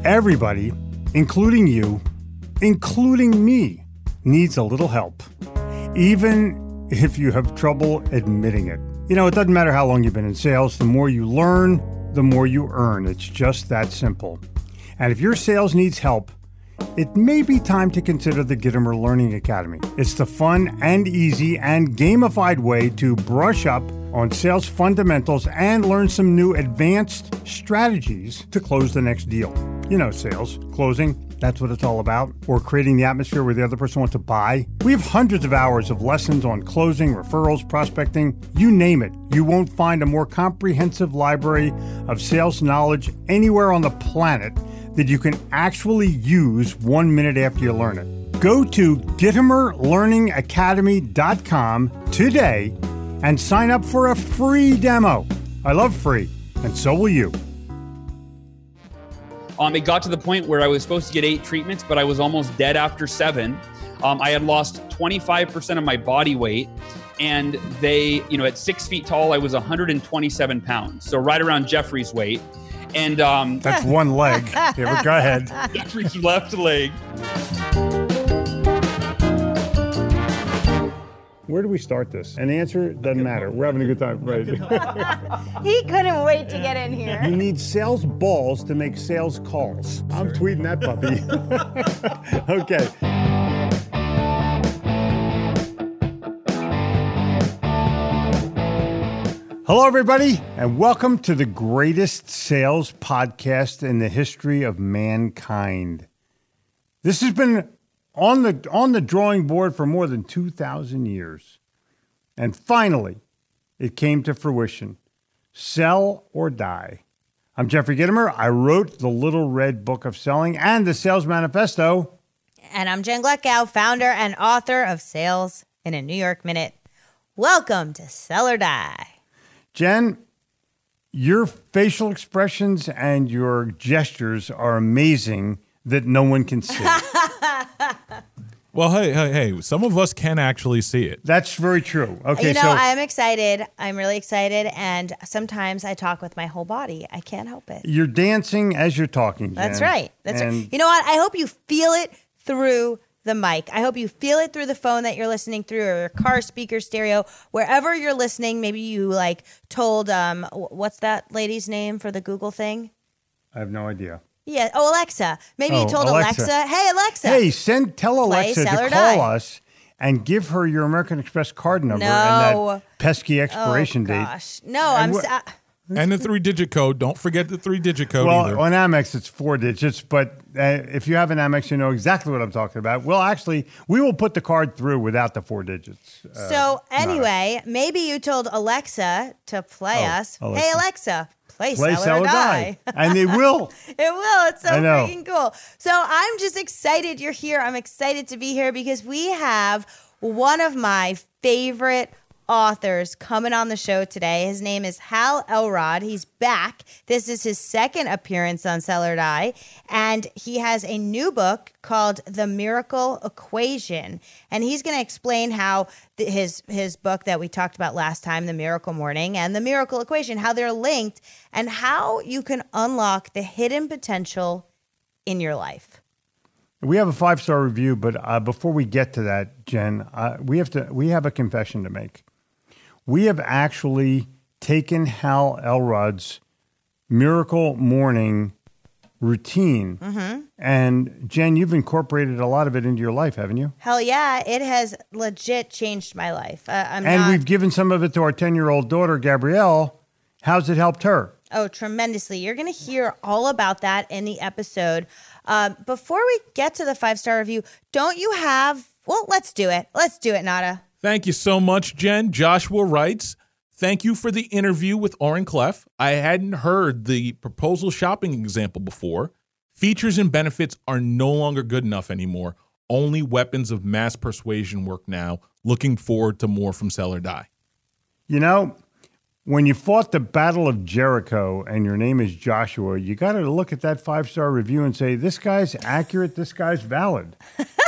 Everybody, including you, including me, needs a little help, even if you have trouble admitting it. You know, it doesn't matter how long you've been in sales. The more you learn, the more you earn. It's just that simple. And if your sales needs help, it may be time to consider the Gittimer Learning Academy. It's the fun and easy and gamified way to brush up on sales fundamentals and learn some new advanced strategies to close the next deal. You know, sales, closing, that's what it's all about. Or creating the atmosphere where the other person wants to buy. We have hundreds of hours of lessons on closing, referrals, prospecting, you name it. You won't find a more comprehensive library of sales knowledge anywhere on the planet that you can actually use 1 minute after you learn it. Go to GittimerLearningAcademy.com today and sign up for a free demo. I love free, and so will you. It got to the point where I was supposed to get 8 treatments, but I was almost dead after 7. I had lost 25% of my body weight. And they, at 6 feet tall, I was 127 pounds. So right around Jeffrey's weight. And that's one leg. Here, go ahead. Jeffrey's left leg. Where do we start this? And the answer doesn't matter. We're having a good time, right? He couldn't wait to get in here. You need sales balls to make sales calls. I'm tweeting that puppy. Okay. Hello, everybody, and welcome to the greatest sales podcast in the history of mankind. This has been on the drawing board for more than 2,000 years. And finally, it came to fruition. Sell or Die. I'm Jeffrey Gittimer. I wrote the Little Red Book of Selling and the Sales Manifesto. And I'm Jen Gletkow, founder and author of Sales in a New York Minute. Welcome to Sell or Die. Jen, your facial expressions and your gestures are amazing that no one can see. Well, hey, some of us can actually see it. That's very true. Okay, I'm excited. I'm really excited. And sometimes I talk with my whole body. I can't help it. You're dancing as you're talking, Jen. That's right. Right. You know what? I hope you feel it through the mic. I hope you feel it through the phone that you're listening through, or your car speaker, stereo, wherever you're listening. Maybe you told, what's that lady's name for the Google thing? I have no idea. Yeah. Oh, Alexa. Maybe you told Alexa, hey, Alexa. Hey, tell Alexa to call us and give her your American Express card number and that pesky expiration date. Gosh. No, and the 3-digit code. Don't forget the 3-digit code either. On Amex, it's 4 digits. But if you have an Amex, you know exactly what I'm talking about. Well, we will put the card through without the 4 digits. So anyway, maybe you told Alexa to play us. Alexa. Hey, Alexa. Play Sell or Die. And they will. It will. It's so freaking cool. So I'm just excited you're here. I'm excited to be here because we have one of my favorite authors coming on the show today. His name is Hal Elrod. He's back. This is his second appearance on Sell or Die, and he has a new book called The Miracle Equation, and he's going to explain how his book that we talked about last time, The Miracle Morning, and The Miracle Equation, how they're linked, and how you can unlock the hidden potential in your life. We have a 5-star review, but before we get to that, Jen, we have a confession to make. We have actually taken Hal Elrod's Miracle Morning routine. Mm-hmm. And Jen, you've incorporated a lot of it into your life, haven't you? Hell yeah. It has legit changed my life. We've given some of it to our 10-year-old daughter, Gabrielle. How's it helped her? Oh, tremendously. You're going to hear all about that in the episode. Before we get to the 5-star review, don't you have... Well, let's do it. Let's do it, Nada. Thank you so much, Jen. Joshua writes, thank you for the interview with Oren Clef. I hadn't heard the proposal shopping example before. Features and benefits are no longer good enough anymore. Only weapons of mass persuasion work now. Looking forward to more from Sell or Die. You know, when you fought the Battle of Jericho and your name is Joshua, you got to look at that 5-star review and say, this guy's accurate, this guy's valid.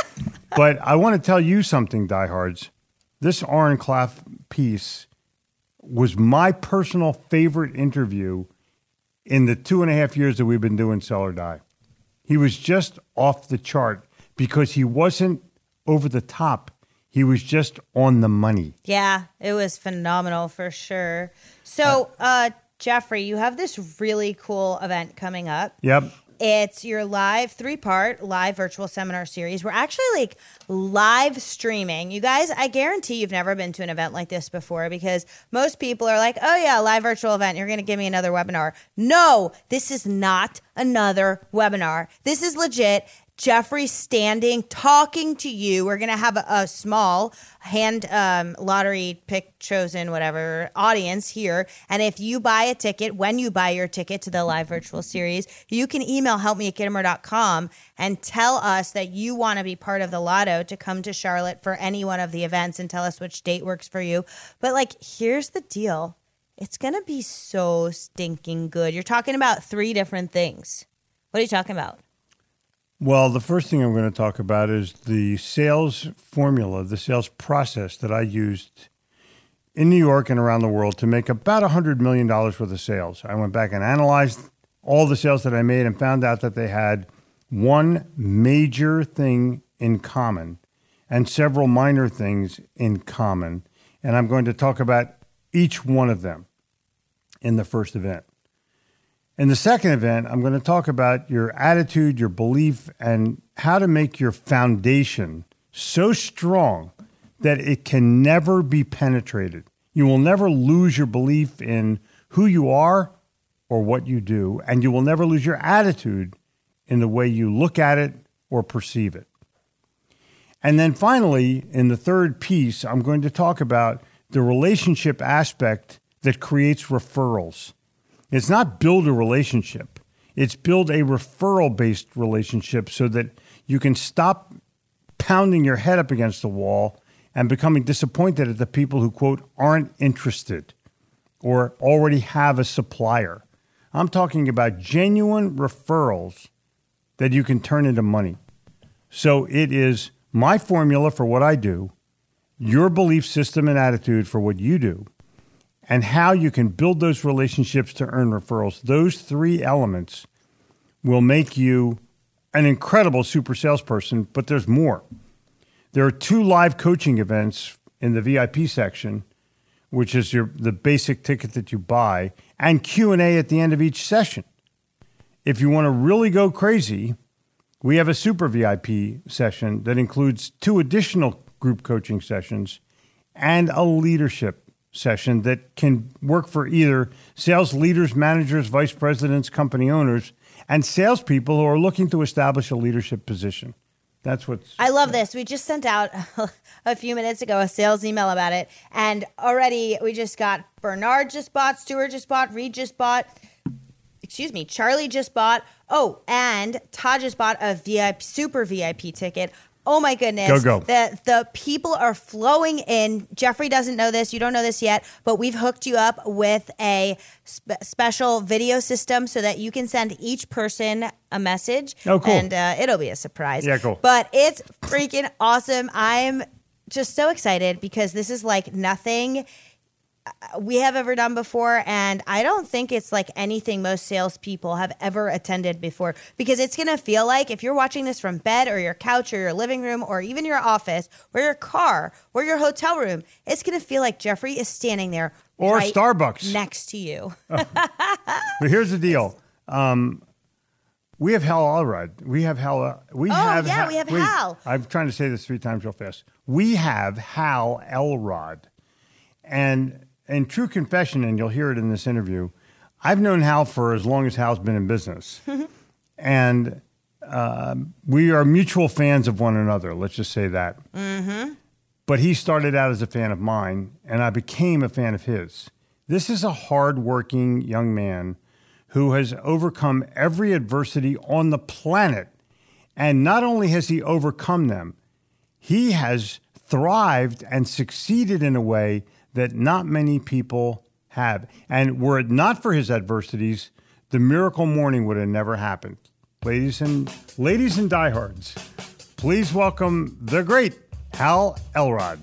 But I want to tell you something, diehards. This Oren Clef piece was my personal favorite interview in the 2.5 years that we've been doing Sell or Die. He was just off the chart because he wasn't over the top. He was just on the money. Yeah, it was phenomenal for sure. So, Jeffrey, you have this really cool event coming up. Yep. It's your live 3-part live virtual seminar series. We're actually live streaming. You guys, I guarantee you've never been to an event like this before because most people are like, oh yeah, live virtual event. You're going to give me another webinar. No, this is not another webinar. This is legit. Jeffrey standing, talking to you. We're going to have a small hand lottery pick chosen, whatever, audience here. And if you buy a ticket, when you buy your ticket to the live virtual series, you can email helpme@gittimer.com and tell us that you want to be part of the lotto to come to Charlotte for any one of the events and tell us which date works for you. But here's the deal. It's going to be so stinking good. You're talking about 3 different things. What are you talking about? Well, the first thing I'm going to talk about is the sales formula, the sales process that I used in New York and around the world to make about $100 million worth of sales. I went back and analyzed all the sales that I made and found out that they had one major thing in common and several minor things in common. And I'm going to talk about each one of them in the first event. In the second event, I'm going to talk about your attitude, your belief, and how to make your foundation so strong that it can never be penetrated. You will never lose your belief in who you are or what you do, and you will never lose your attitude in the way you look at it or perceive it. And then finally, in the third piece, I'm going to talk about the relationship aspect that creates referrals. It's not build a relationship. It's build a referral-based relationship so that you can stop pounding your head up against the wall and becoming disappointed at the people who, quote, aren't interested or already have a supplier. I'm talking about genuine referrals that you can turn into money. So it is my formula for what I do, your belief system and attitude for what you do, and how you can build those relationships to earn referrals. Those 3 elements will make you an incredible super salesperson, but there's more. There are 2 live coaching events in the VIP section, which is the basic ticket that you buy, and Q&A at the end of each session. If you want to really go crazy, we have a super VIP session that includes 2 additional group coaching sessions and a leadership session that can work for either sales leaders, managers, vice presidents, company owners, and salespeople who are looking to establish a leadership position. That's what's... I love this. We just sent out a few minutes ago a sales email about it, and already we just got Bernard just bought, Stuart just bought, Reed just bought, Charlie just bought, and Todd just bought a VIP, super VIP ticket. Oh my goodness. Go. The people are flowing in. Jeffrey doesn't know this. You don't know this yet, but we've hooked you up with a special video system so that you can send each person a message. Oh, cool. And it'll be a surprise. Yeah, cool. But it's freaking awesome. I'm just so excited because this is like nothing we have ever done before, and I don't think it's like anything most salespeople have ever attended before, because it's going to feel like if you're watching this from bed or your couch or your living room or even your office or your car or your hotel room, it's going to feel like Jeffrey is standing there or right Starbucks next to you. But here's the deal. We have Hal Elrod. We have Hal. We have Hal. I'm trying to say this 3 times real fast. We have Hal Elrod. And in true confession, and you'll hear it in this interview, I've known Hal for as long as Hal's been in business. And we are mutual fans of one another. Let's just say that. Mm-hmm. But he started out as a fan of mine, and I became a fan of his. This is a hardworking young man who has overcome every adversity on the planet. And not only has he overcome them, he has thrived and succeeded in a way that not many people have. And were it not for his adversities, the miracle morning would have never happened. Ladies and diehards, please welcome the great Hal Elrod.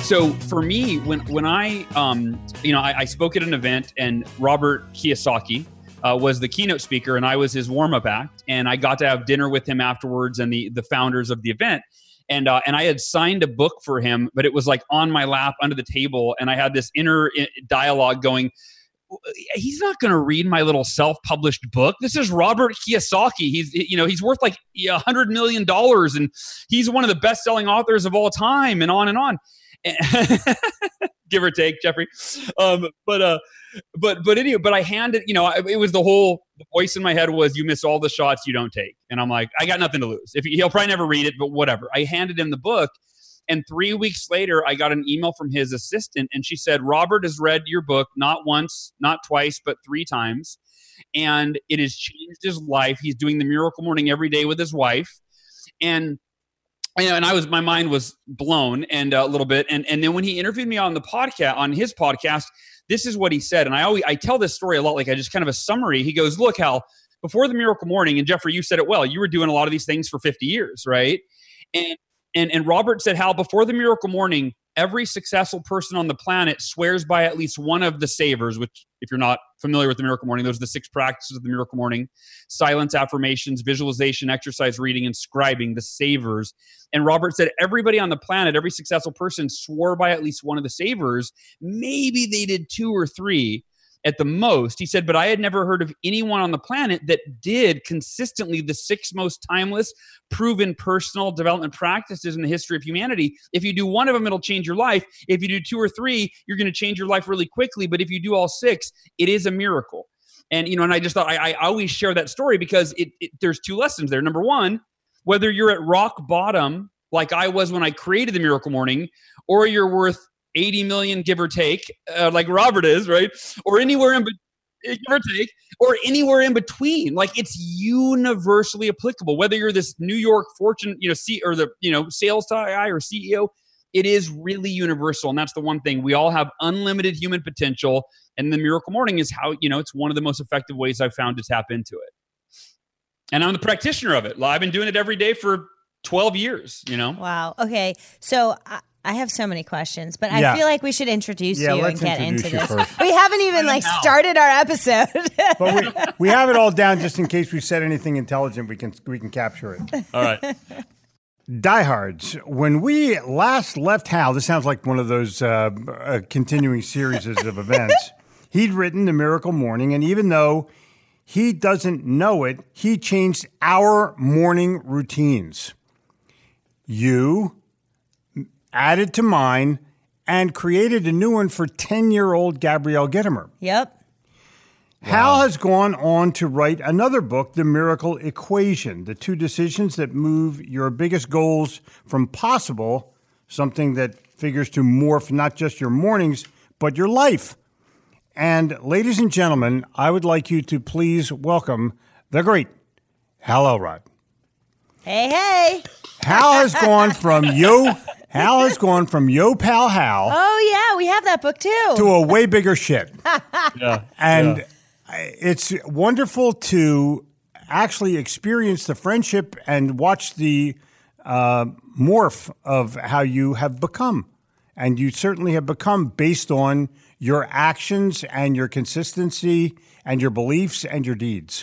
So for me, when I, I spoke at an event and Robert Kiyosaki was the keynote speaker and I was his warm-up act, and I got to have dinner with him afterwards and the founders of the event. And I had signed a book for him, but it was like on my lap under the table. And I had this inner dialogue going, he's not going to read my little self-published book. This is Robert Kiyosaki. He's worth like $100 million and he's one of the best-selling authors of all time, and on and on. Give or take, Jeffrey. But I handed, it was the voice in my head was, you miss all the shots you don't take. And I'm like, I got nothing to lose. He'll probably never read it, but whatever. I handed him the book. And 3 weeks later, I got an email from his assistant, and she said, Robert has read your book not once, not twice, but 3 times. And it has changed his life. He's doing the Miracle Morning every day with his wife. And my mind was blown and a little bit. And then when he interviewed me on his podcast, this is what he said. And I tell this story a lot, like I just kind of a summary. He goes, look, Hal, before the Miracle Morning, and Jeffrey, you said it well, you were doing a lot of these things for 50 years, right? And Robert said, Hal, before the Miracle Morning, every successful person on the planet swears by at least one of the savers, which, if you're not familiar with the Miracle Morning, those are the 6 practices of the Miracle Morning: silence, affirmations, visualization, exercise, reading, and scribing, the savers. And Robert said everybody on the planet, every successful person swore by at least one of the savers. Maybe they did 2 or 3 at the most. He said, but I had never heard of anyone on the planet that did consistently the 6 most timeless, proven personal development practices in the history of humanity. If you do one of them, it'll change your life. If you do 2 or 3, you're going to change your life really quickly. But if you do all 6, it is a miracle. And, and I just thought I always share that story because there's 2 lessons there. Number one, whether you're at rock bottom, like I was when I created the Miracle Morning, or you're worth 80 million, give or take, like Robert is, right? Or anywhere in give or take, or anywhere in between. Like, it's universally applicable. Whether you're this New York Fortune, sales guy or CEO, it is really universal. And that's the one thing. We all have unlimited human potential. And the Miracle Morning is how, it's one of the most effective ways I've found to tap into it. And I'm the practitioner of it. I've been doing it every day for 12 years, Wow. Okay. So I have so many questions, but I feel like we should introduce you and get into this. First. We haven't even started our episode. But we have it all down just in case we said anything intelligent, we can capture it. All right. Diehards, when we last left Hal, this sounds like one of those continuing series of events. He'd written The Miracle Morning, and even though he doesn't know it, he changed our morning routines. You added to mine and created a new one for 10-year-old Gabrielle Gitomer. Yep. Wow. Hal has gone on to write another book, The Miracle Equation, the 2 decisions that move your biggest goals from possible, something that figures to morph not just your mornings, but your life. And ladies and gentlemen, I would like you to please welcome the great Hal Elrod. Hey. Hal has gone from Yo Pal Hal. Oh yeah, we have that book too. To a way bigger shit. And it's wonderful to actually experience the friendship and watch the morph of how you have become. And you certainly have become based on your actions and your consistency and your beliefs and your deeds.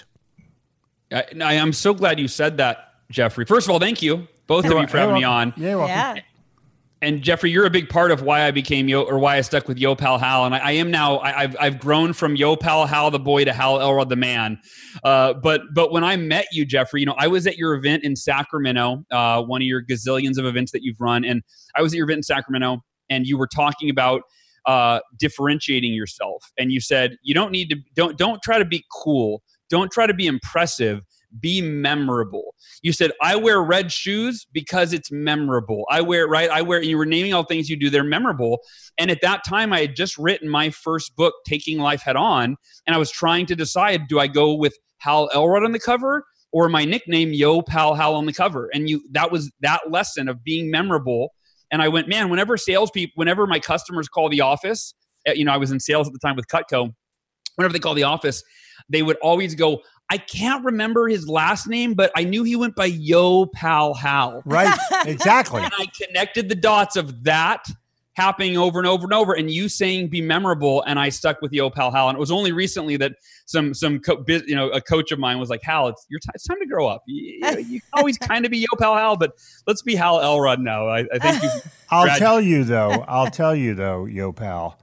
I'm so glad you said that, Jeffrey. First of all, thank you, both of you, for having me on. Yeah, welcome. Yeah. And Jeffrey, you're a big part of why I became why I stuck with Yo Pal Hal. And I am now, I've grown from Yo Pal Hal the boy to Hal Elrod the man. But when I met you, Jeffrey, I was at your event in Sacramento, one of your gazillions of events that you've run. And I was at your event in Sacramento, and you were talking about differentiating yourself. And you said, you don't need to, don't try to be cool. Don't try to be impressive. Be memorable. You said, I wear red shoes because it's memorable. You were naming all things you do. They're memorable. And at that time, I had just written my first book, Taking Life Head On. And I was trying to decide, do I go with Hal Elrod on the cover or my nickname, Yo Pal Hal, on the cover? And that was that lesson of being memorable. And I went, man, whenever my customers call the office, I was in sales at the time with Cutco. Whenever they call the office, they would always go, I can't remember his last name, but I knew he went by Yo Pal Hal. Right, exactly. And I connected the dots of that happening over and over and over, and you saying be memorable, and I stuck with Yo Pal Hal. And it was only recently that a coach of mine was like, Hal, it's time to grow up. You can always kind of be Yo Pal Hal, but let's be Hal Elrod now. I think you. I'll tell you though, Yo Pal.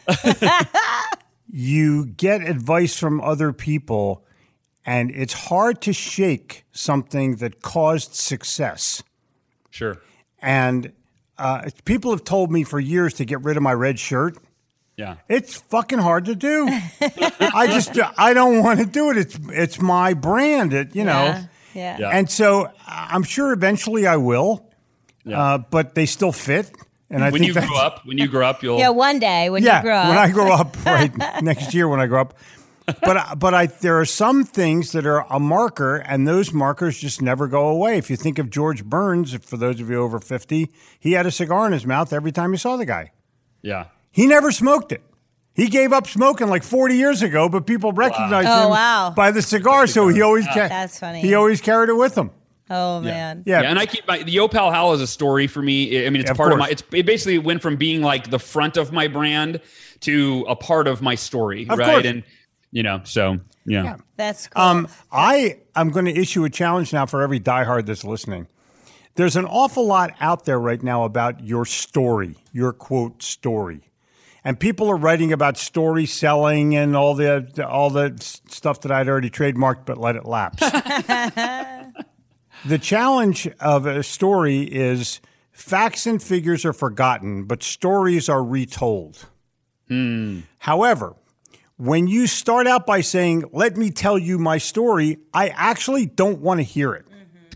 You get advice from other people, and it's hard to shake something that caused success. Sure. And people have told me for years to get rid of my red shirt. Yeah. It's fucking hard to do. I don't want to do it. It's my brand, Yeah. And so I'm sure eventually I will, but they still fit. And when you grow up, you'll. Yeah, one day when you grow up. When I grow up, right, next year when I grow up. But there are some things that are a marker, and those markers just never go away. If you think of George Burns, for those of you over 50, he had a cigar in his mouth every time you saw the guy. Yeah. He never smoked it. He gave up smoking like 40 years ago, but people recognized him by the cigar, so he always That's funny. He always carried it with him. Oh man. Yeah. And I keep the Yo Pal Hal is a story for me. I mean, it's part of my. It basically went from being like the front of my brand to a part of my story, of right? Course. And so yeah. That's cool. I'm going to issue a challenge now for every diehard that's listening. There's an awful lot out there right now about your story, your quote story. And people are writing about story selling and all the stuff that I'd already trademarked but let it lapse. The challenge of a story is facts and figures are forgotten, but stories are retold. However, when you start out by saying, let me tell you my story, I actually don't want to hear it.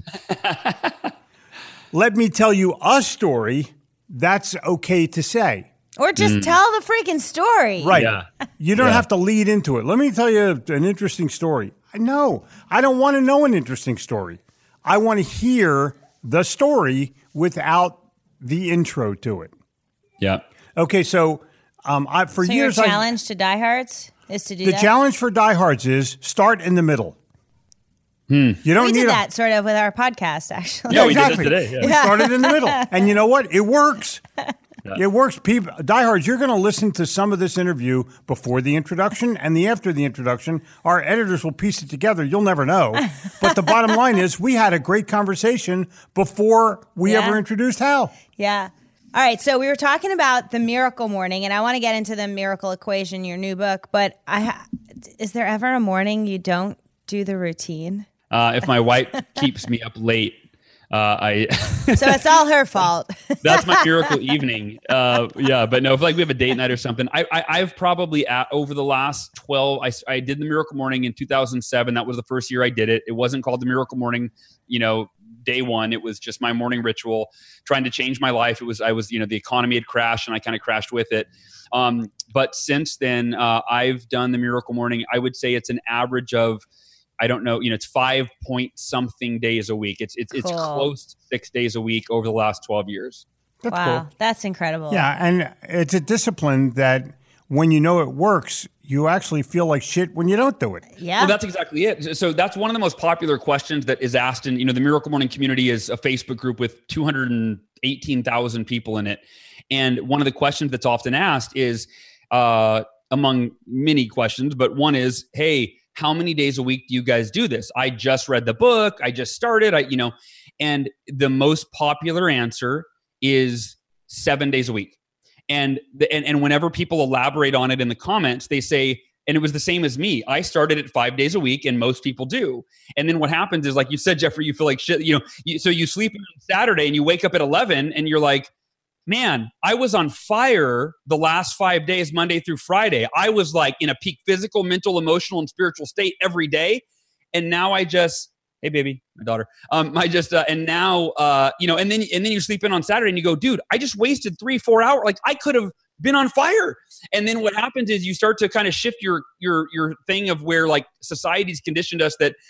Let me tell you a story, that's okay to say. Or just tell the freaking story. Right. Yeah. You don't have to lead into it. Let me tell you an interesting story. No, I don't want to know an interesting story. I want to hear the story without the intro to it. Yeah. Okay, so for years, your challenge to diehards is to do the that? challenge for diehards is start in the middle. You don't we need did that sort of with our podcast, actually. Yeah, exactly. We did that today. Yeah. We started in the middle, and you know what? It works. It works. People, diehards, you're going to listen to some of this interview before the introduction and after the introduction. Our editors will piece it together. You'll never know. But the bottom line is we had a great conversation before we ever introduced Hal. Yeah. All right. So we were talking about the Miracle Morning, and I want to get into the Miracle Equation, your new book. But is there ever a morning you don't do the routine? If my wife keeps me up late. So it's all her fault. That's my miracle evening. But no, if like we have a date night or something, I've probably over the last 12, I did the Miracle Morning in 2007. That was the first year I did it. It wasn't called the Miracle Morning, day one. It was just my morning ritual, trying to change my life. The economy had crashed and I kind of crashed with it. But since then, I've done the Miracle Morning. I would say it's an average of, I don't know, it's 5 point something days a week. It's close to 6 days a week over the last 12 years. That's wow, cool. That's incredible. Yeah, and it's a discipline that when you know it works, you actually feel like shit when you don't do it. Yeah. Well, that's exactly it. So that's one of the most popular questions that is asked in, the Miracle Morning community is a Facebook group with 218,000 people in it. And one of the questions that's often asked is, among many questions, but one is, hey, how many days a week do you guys do this? I just read the book. I just started, and the most popular answer is 7 days a week. And whenever people elaborate on it in the comments, they say, and it was the same as me. I started at 5 days a week and most people do. And then what happens is, like you said, Jeffrey, you feel like shit, so you sleep on Saturday and you wake up at 11 and you're like, man, I was on fire the last 5 days, Monday through Friday. I was like in a peak physical, mental, emotional, and spiritual state every day. And now I just, hey baby, my daughter, and now, and then you sleep in on Saturday and you go, dude, I just wasted 3-4 hours. Like I could have been on fire. And then what happens is you start to kind of shift your thing of where like society's conditioned us that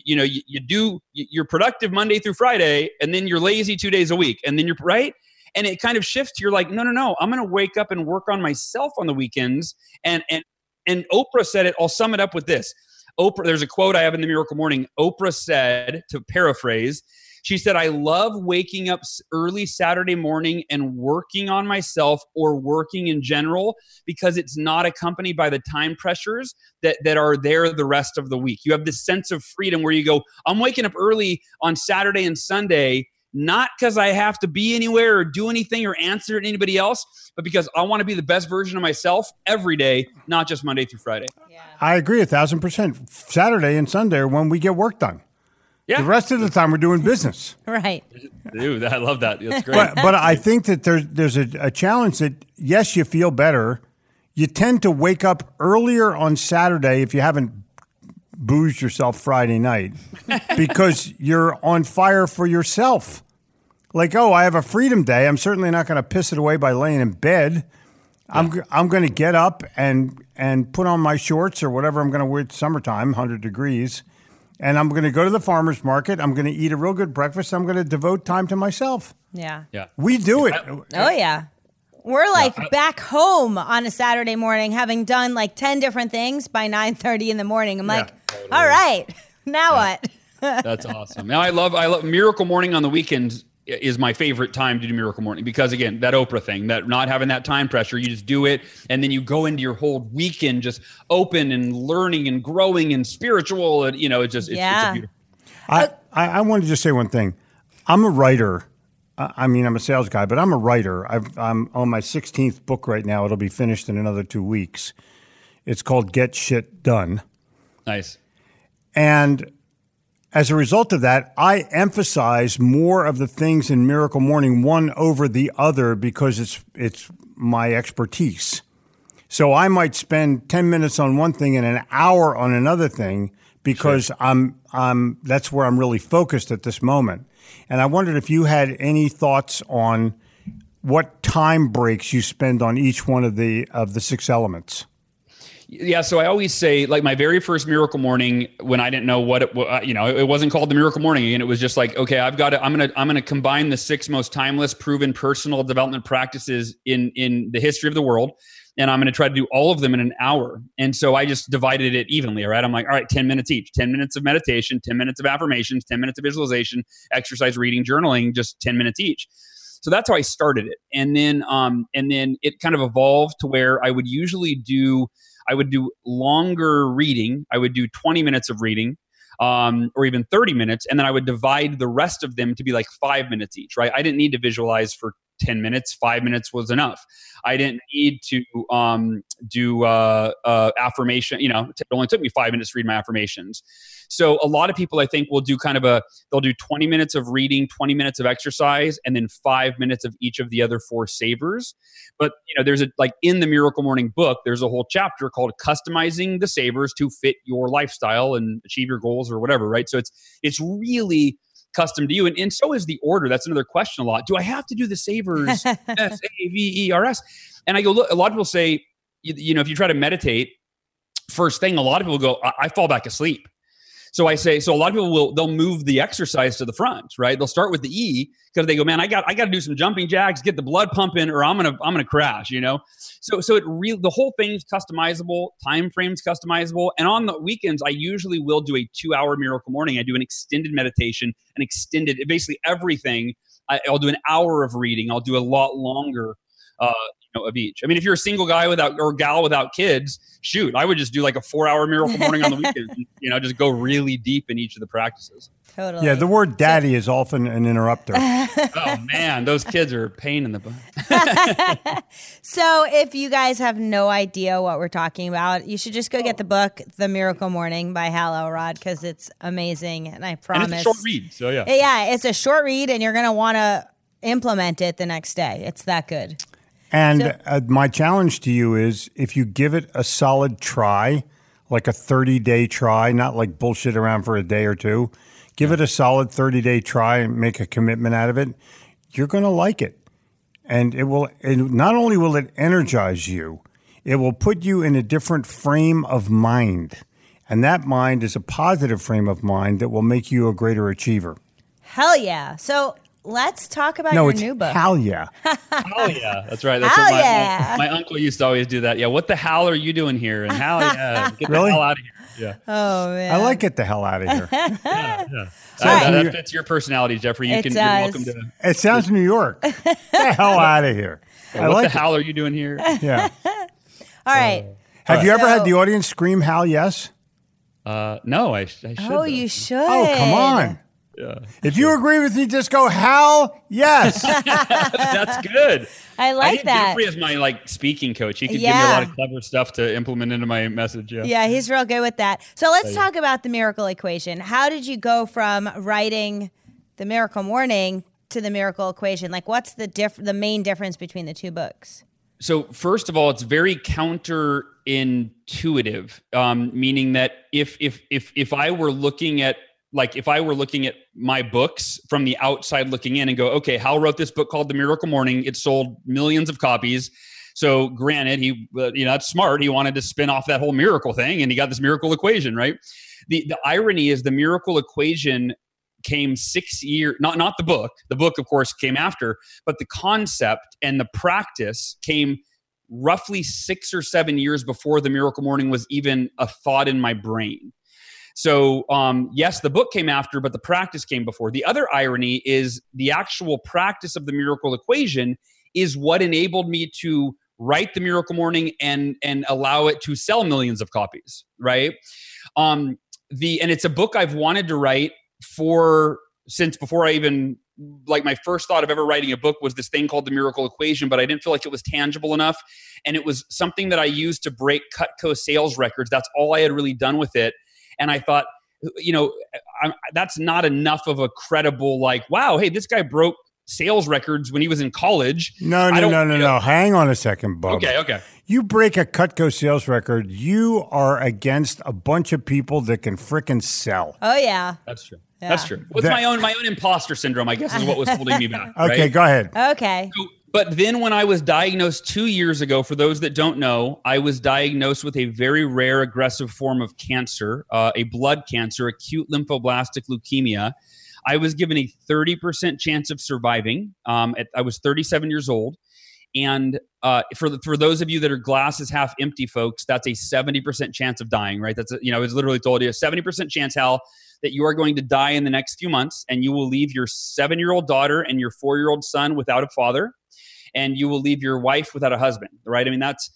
you're productive Monday through Friday, and then you're lazy 2 days a week. And then you're right. And it kind of shifts. You're like, no. I'm going to wake up and work on myself on the weekends. And Oprah said it. I'll sum it up with this. Oprah, there's a quote I have in the Miracle Morning. Oprah said, to paraphrase, She said, I love waking up early Saturday morning and working on myself or working in general because it's not accompanied by the time pressures that are there the rest of the week. You have this sense of freedom where you go, I'm waking up early on Saturday and Sunday, not because I have to be anywhere or do anything or answer to anybody else, but because I want to be the best version of myself every day, not just Monday through Friday. Yeah. I agree 1,000%. Saturday and Sunday are when we get work done. Yeah. The rest of the time we're doing business. Right. Dude, I love that. That's great. But I think that there's a challenge that, yes, you feel better. You tend to wake up earlier on Saturday if you haven't boozed yourself Friday night because you're on fire for yourself. Like, oh, I have a freedom day. I'm certainly not going to piss it away by laying in bed. Yeah. I'm going to get up and put on my shorts or whatever I'm going to wear. It's summertime, 100 degrees. And I'm going to go to the farmer's market. I'm going to eat a real good breakfast. I'm going to devote time to myself. Yeah. We do it. Oh, yeah. We're like back home on a Saturday morning, having done like 10 different things by 9:30 in the morning. I'm like, totally. All right, now what? That's awesome. Now I love Miracle Morning on the weekends is my favorite time to do Miracle Morning because, again, that Oprah thing, that not having that time pressure, you just do it and then you go into your whole weekend just open and learning and growing and spiritual and it's just it's a beautiful. I want to just say one thing. I'm a writer. I'm a sales guy, but I'm a writer. I'm on my 16th book right now. It'll be finished in another 2 weeks. It's called Get Shit Done. Nice. And as a result of that, I emphasize more of the things in Miracle Morning one over the other because it's my expertise. So I might spend 10 minutes on one thing and an hour on another thing because that's where I'm really focused at this moment. And I wondered if you had any thoughts on what time breaks you spend on each one of the 6 elements. Yeah, so I always say, like my very first Miracle Morning, when I didn't know what it was, it wasn't called the Miracle Morning, and it was just like, okay, I'm gonna combine the 6 most timeless, proven personal development practices in the history of the world, and I'm gonna try to do all of them in an hour. And so I just divided it evenly. Right, I'm like, all right, 10 minutes each, 10 minutes of meditation, 10 minutes of affirmations, 10 minutes of visualization, exercise, reading, journaling, just 10 minutes each. So that's how I started it, and then it kind of evolved to where I would do longer reading. I would do 20 minutes of reading, or even 30 minutes. And then I would divide the rest of them to be like 5 minutes each, right? I didn't need to visualize for 10 minutes. 5 minutes was enough. I didn't need to do affirmation. It only took me 5 minutes to read my affirmations. So a lot of people, I think, will do they'll do 20 minutes of reading, 20 minutes of exercise, and then 5 minutes of each of the other 4 savers. But, there's in the Miracle Morning book, there's a whole chapter called Customizing the Savers to Fit Your Lifestyle and Achieve Your Goals or whatever, right? So it's really custom to you. And so is the order. That's another question a lot. Do I have to do the savers, SAVERS? And I go, look, a lot of people say, if you try to meditate, first thing, a lot of people go, I fall back asleep. So I say, a lot of people they'll move the exercise to the front, right? They'll start with the E because they go, man, I got to do some jumping jacks, get the blood pumping, or I'm gonna crash, So the whole thing's customizable, time frame's customizable, and on the weekends I usually will do a 2-hour Miracle Morning. I do an extended meditation, basically everything. I'll do an hour of reading. I'll do a lot longer. Of each. I mean, if you're a single guy or gal without kids, shoot, I would just do like a 4-hour Miracle Morning on the weekend. Just go really deep in each of the practices. Totally. Yeah, the word daddy is often an interrupter. Oh man, those kids are a pain in the butt. So if you guys have no idea what we're talking about, you should just go get the book, The Miracle Morning by Hal Elrod, because it's amazing. And I promise. And it's a short read, so yeah. Yeah, it's a short read and you're going to want to implement it the next day. It's that good. And my challenge to you is if you give it a solid try, like a 30-day try, not like bullshit around for a day or two, give it a solid 30-day try and make a commitment out of it, you're going to like it. And not only will it energize you, it will put you in a different frame of mind. And that mind is a positive frame of mind that will make you a greater achiever. Hell yeah. So let's talk about your new book. Hell yeah. Hell yeah. That's right. That's hell what yeah. my uncle used to always do that. Yeah. What the hell are you doing here? And hell yeah. Get Really? the hell out of here. Yeah. Oh, man. I like get the hell out of here. Yeah. So That fits your personality, Jeffrey. You're welcome to. It sounds New York. Get the hell out of here. What the hell are you doing here? Yeah. All right. Have you ever had the audience scream hell yes? No, I should. Oh, you should. Oh, come on. Yeah. If you agree with me, just go hell yes. That's good. I like that. Jeffrey is my speaking coach. He could give me a lot of clever stuff to implement into my message. Yeah. Yeah, he's real good with that. So let's talk about the Miracle Equation. How did you go from writing the Miracle Morning to the Miracle Equation? Like, what's the main difference between the two books? So first of all, it's very counterintuitive, meaning that if I were looking at my books from the outside looking in and go, okay, Hal wrote this book called The Miracle Morning. It sold millions of copies. So granted, he, that's smart. He wanted to spin off that whole miracle thing, and he got this miracle equation, right? The irony is the miracle equation came 6 years, not the book. The book, of course, came after, but the concept and the practice came roughly 6 or 7 years before the Miracle Morning was even a thought in my brain. So yes, the book came after, but the practice came before. The other irony is the actual practice of the miracle equation is what enabled me to write the Miracle Morning and allow it to sell millions of copies, right? And it's a book I've wanted to write since before I even, my first thought of ever writing a book was this thing called the Miracle Equation, but I didn't feel like it was tangible enough. And it was something that I used to break Cutco sales records. That's all I had really done with it. And I thought, that's not enough of a credible, wow, hey, this guy broke sales records when he was in college. No. Hang on a second, Bob. Okay. You break a Cutco sales record, you are against a bunch of people that can frickin' sell. Oh, yeah. That's true. Yeah. That's true. What's my own imposter syndrome, I guess, is what was holding me back. Okay, right? Go ahead. Okay. But then when I was diagnosed 2 years ago, for those that don't know, I was diagnosed with a very rare aggressive form of cancer, a blood cancer, acute lymphoblastic leukemia. I was given a 30% chance of surviving. I was 37 years old. And for those of you that are glasses half empty folks, that's a 70% chance of dying, right? I was literally told you a 70% chance, Hal, that you are going to die in the next few months, and you will leave your 7-year-old daughter and your 4-year-old son without a father, and you will leave your wife without a husband, right? I mean, that's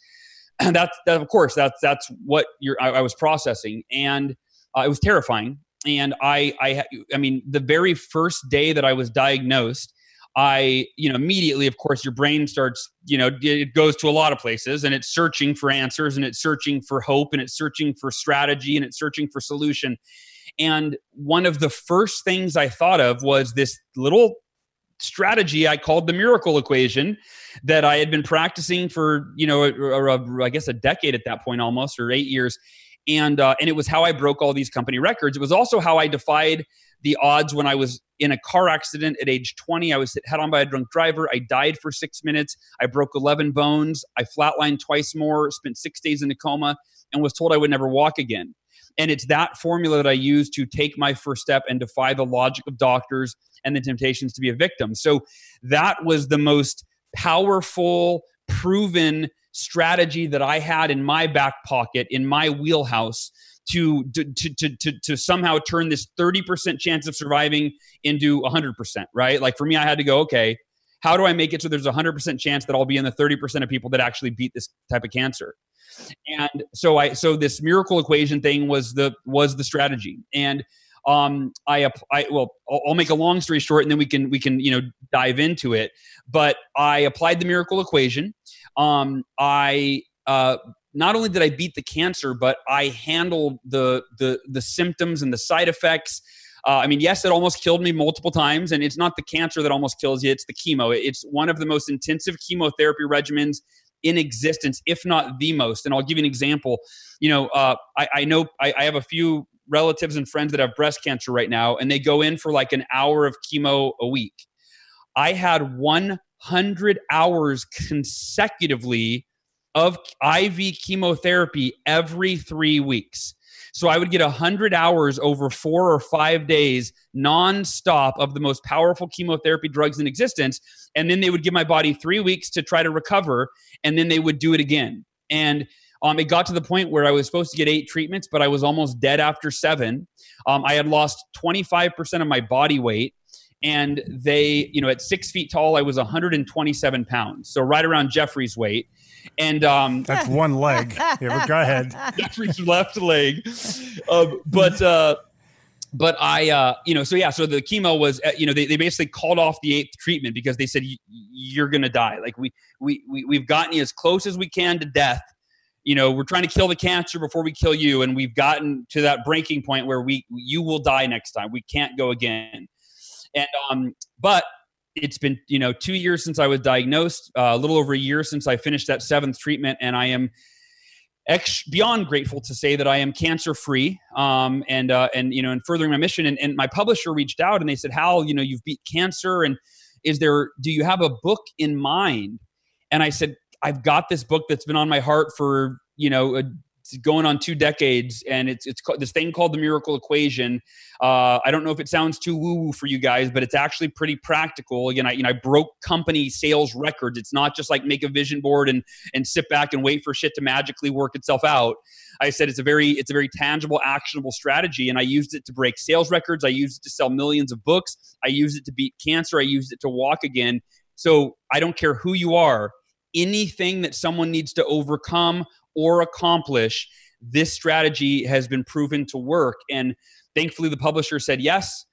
of course, that's what I was processing, and it was terrifying. And I mean, the very first day that I was diagnosed, immediately, of course, your brain starts, it goes to a lot of places, and it's searching for answers, and it's searching for hope, and it's searching for strategy, and it's searching for solution. And one of the first things I thought of was this little strategy I called the miracle equation that I had been practicing for, I guess a decade at that point almost, or 8 years. And it was how I broke all these company records. It was also how I defied the odds when I was in a car accident at age 20. I was hit head on by a drunk driver. I died for 6 minutes. I broke 11 bones. I flatlined twice more, spent 6 days in a coma, and was told I would never walk again. And it's that formula that I use to take my first step and defy the logic of doctors and the temptations to be a victim. So that was the most powerful, proven strategy that I had in my back pocket, in my wheelhouse, to somehow turn this 30% chance of surviving into 100%, right? Like for me, I had to go, okay, how do I make it so there's a 100% chance that I'll be in the 30% of people that actually beat this type of cancer? And so this miracle equation thing was the strategy. And I'll make a long story short, and then we can dive into it. But I applied the miracle equation. Not only did I beat the cancer, but I handled the symptoms and the side effects. Yes, it almost killed me multiple times, and it's not the cancer that almost kills you; it's the chemo. It's one of the most intensive chemotherapy regimens in existence, if not the most. And I'll give you an example. I know I have a few relatives and friends that have breast cancer right now, and they go in for like an hour of chemo a week. I had 100 hours consecutively of IV chemotherapy every 3 weeks. So I would get 100 hours over 4 or 5 days nonstop of the most powerful chemotherapy drugs in existence. And then they would give my body 3 weeks to try to recover. And then they would do it again. And it got to the point where I was supposed to get 8 treatments, but I was almost dead after 7. I had lost 25% of my body weight. And they, at 6 feet tall, I was 127 pounds. So right around Jeffrey's weight. And that's one leg. Yeah, go ahead. Jeffrey's left leg. But I, so the chemo was, they basically called off the 8th treatment because they said, you're going to die. Like we've gotten you as close as we can to death. We're trying to kill the cancer before we kill you. And we've gotten to that breaking point where you will die next time. We can't go again. And, but it's been, 2 years since I was diagnosed, a little over a year since I finished that 7th treatment. And I am beyond grateful to say that I am cancer free. And furthering my mission, and my publisher reached out and they said, Hal, you've beat cancer. And do you have a book in mind? And I said, I've got this book that's been on my heart for, going on 2 decades, and it's this thing called The Miracle Equation. I don't know if it sounds too woo-woo for you guys, but it's actually pretty practical. Again, I broke company sales records. It's not just like make a vision board and sit back and wait for shit to magically work itself out. I said it's a very tangible, actionable strategy, and I used it to break sales records. I used it to sell millions of books. I used it to beat cancer. I used it to walk again. So I don't care who you are. Anything that someone needs to overcome or accomplish, this strategy has been proven to work. And thankfully the publisher said yes.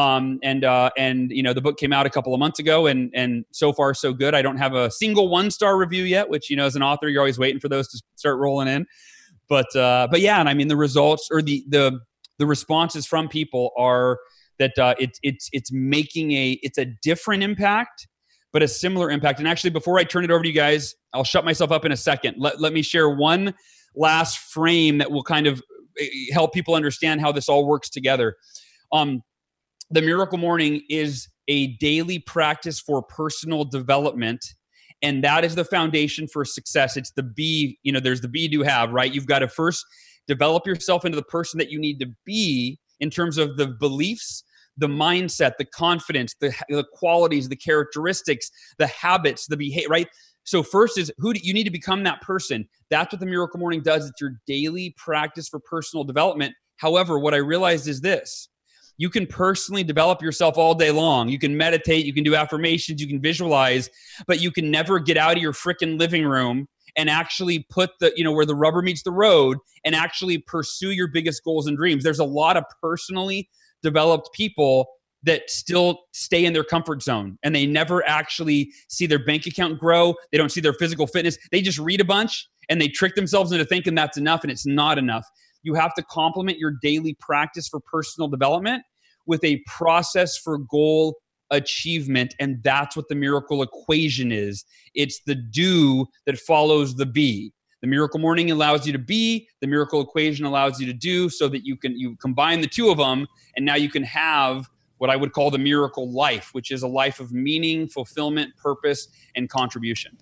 The book came out a couple of months ago, and so far so good. I don't have a single 1-star review yet, which, as an author, you're always waiting for those to start rolling in. But yeah, and I mean, the results or the responses from people are that it's making a different impact, but a similar impact. And actually, before I turn it over to you guys, I'll shut myself up in a second. Let me share one last frame that will kind of help people understand how this all works together. The Miracle Morning is a daily practice for personal development, and that is the foundation for success. It's the B, there's the B to have, right? You've got to first develop yourself into the person that you need to be in terms of the beliefs, the mindset, the confidence, the qualities, the characteristics, the habits, the behavior, right? So first is you need to become that person. That's what the Miracle Morning does. It's your daily practice for personal development. However, what I realized is this: you can personally develop yourself all day long. You can meditate, you can do affirmations, you can visualize, but you can never get out of your freaking living room and actually put where the rubber meets the road and actually pursue your biggest goals and dreams. There's a lot of personally developed people that still stay in their comfort zone, and they never actually see their bank account grow. They don't see their physical fitness. They just read a bunch and they trick themselves into thinking that's enough, and it's not enough. You have to complement your daily practice for personal development with a process for goal achievement, and that's what the Miracle Equation is. It's the do that follows the be. The Miracle Morning allows you to be, the Miracle Equation allows you to do, so that you combine the two of them, and now you can have what I would call the miracle life, which is a life of meaning, fulfillment, purpose, and contribution.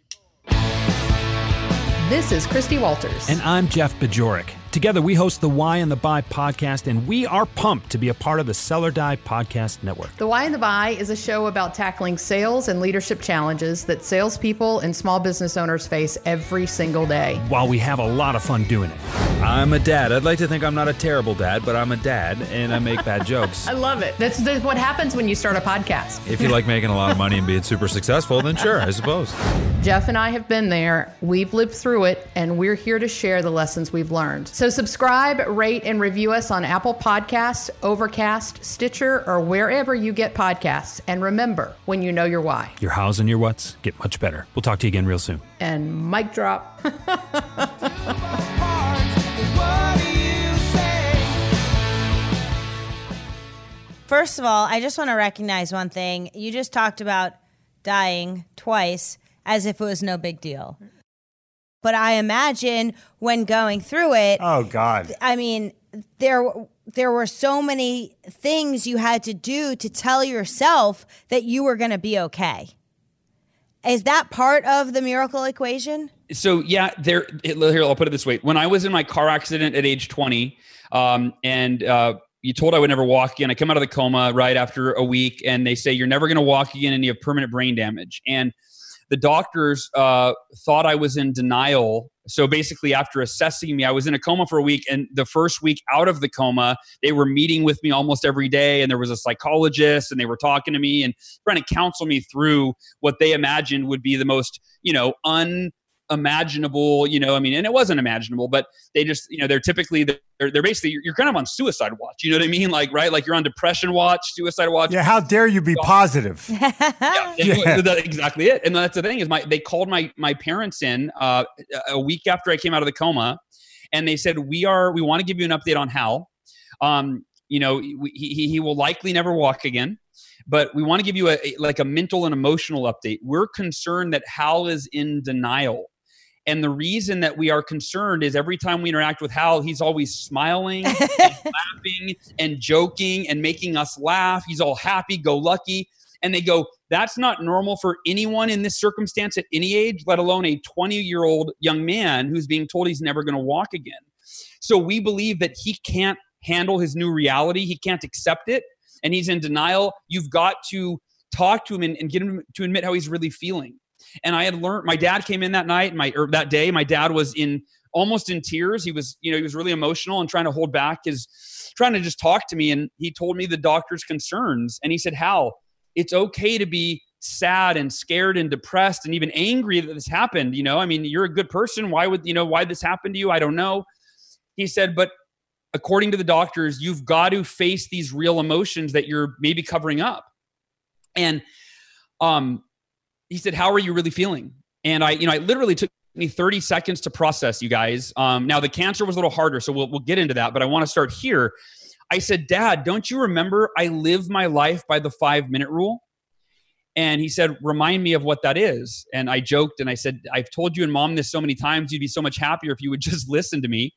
This is Christy Walters. And I'm Jeff Bajorek. Together, we host the Why and the Buy podcast, and we are pumped to be a part of the Sell or Die podcast network. The Why and the Buy is a show about tackling sales and leadership challenges that salespeople and small business owners face every single day, while we have a lot of fun doing it. I'm a dad. I'd like to think I'm not a terrible dad, but I'm a dad, and I make bad jokes. I love it. That's what happens when you start a podcast. If you like making a lot of money and being super successful, then sure, I suppose. Jeff and I have been there. We've lived through it, and we're here to share the lessons we've learned. So subscribe, rate, and review us on Apple Podcasts, Overcast, Stitcher, or wherever you get podcasts. And remember, when you know your why, your hows and your whats get much better. We'll talk to you again real soon. And mic drop. First of all, I just want to recognize one thing. You just talked about dying twice as if it was no big deal. But I imagine when going through it, oh God, I mean, there were so many things you had to do to tell yourself that you were going to be okay. Is that part of the miracle equation? So yeah, here, I'll put it this way. When I was in my car accident at age 20, you told I would never walk again. I come out of the coma right after a week, and they say, you're never going to walk again and you have permanent brain damage. And the doctors thought I was in denial. So basically, after assessing me, I was in a coma for a week. And the first week out of the coma, they were meeting with me almost every day. And there was a psychologist, and they were talking to me and trying to counsel me through what they imagined would be the most, unimaginable, and it wasn't imaginable, but they just, they're typically, they're basically, you're kind of on suicide watch. You know what I mean? Like, right? Like you're on depression watch, suicide watch. Yeah. How dare you be positive? That's exactly it. And that's the thing is they called my parents in a week after I came out of the coma, and they said, we want to give you an update on Hal. He will likely never walk again, but we want to give you a mental and emotional update. We're concerned that Hal is in denial. And the reason that we are concerned is every time we interact with Hal, he's always smiling and laughing and joking and making us laugh. He's all happy-go-lucky. And they go, that's not normal for anyone in this circumstance at any age, let alone a 20-year-old young man who's being told he's never going to walk again. So we believe that he can't handle his new reality. He can't accept it. And he's in denial. You've got to talk to him and get him to admit how he's really feeling. And I had learned, my dad came in that night, that day, my dad was almost in tears. He was really emotional and trying to hold back trying to just talk to me. And he told me the doctor's concerns. And he said, Hal, it's okay to be sad and scared and depressed and even angry that this happened. You're a good person. Why this happened to you? I don't know. He said, but according to the doctors, you've got to face these real emotions that you're maybe covering up. And, he said, how are you really feeling? And I literally took me 30 seconds to process, you guys. Now the cancer was a little harder, so we'll get into that, but I want to start here. I said, Dad, don't you remember I live my life by the 5-minute rule? And he said, remind me of what that is. And I joked and I said, I've told you and Mom this so many times, you'd be so much happier if you would just listen to me.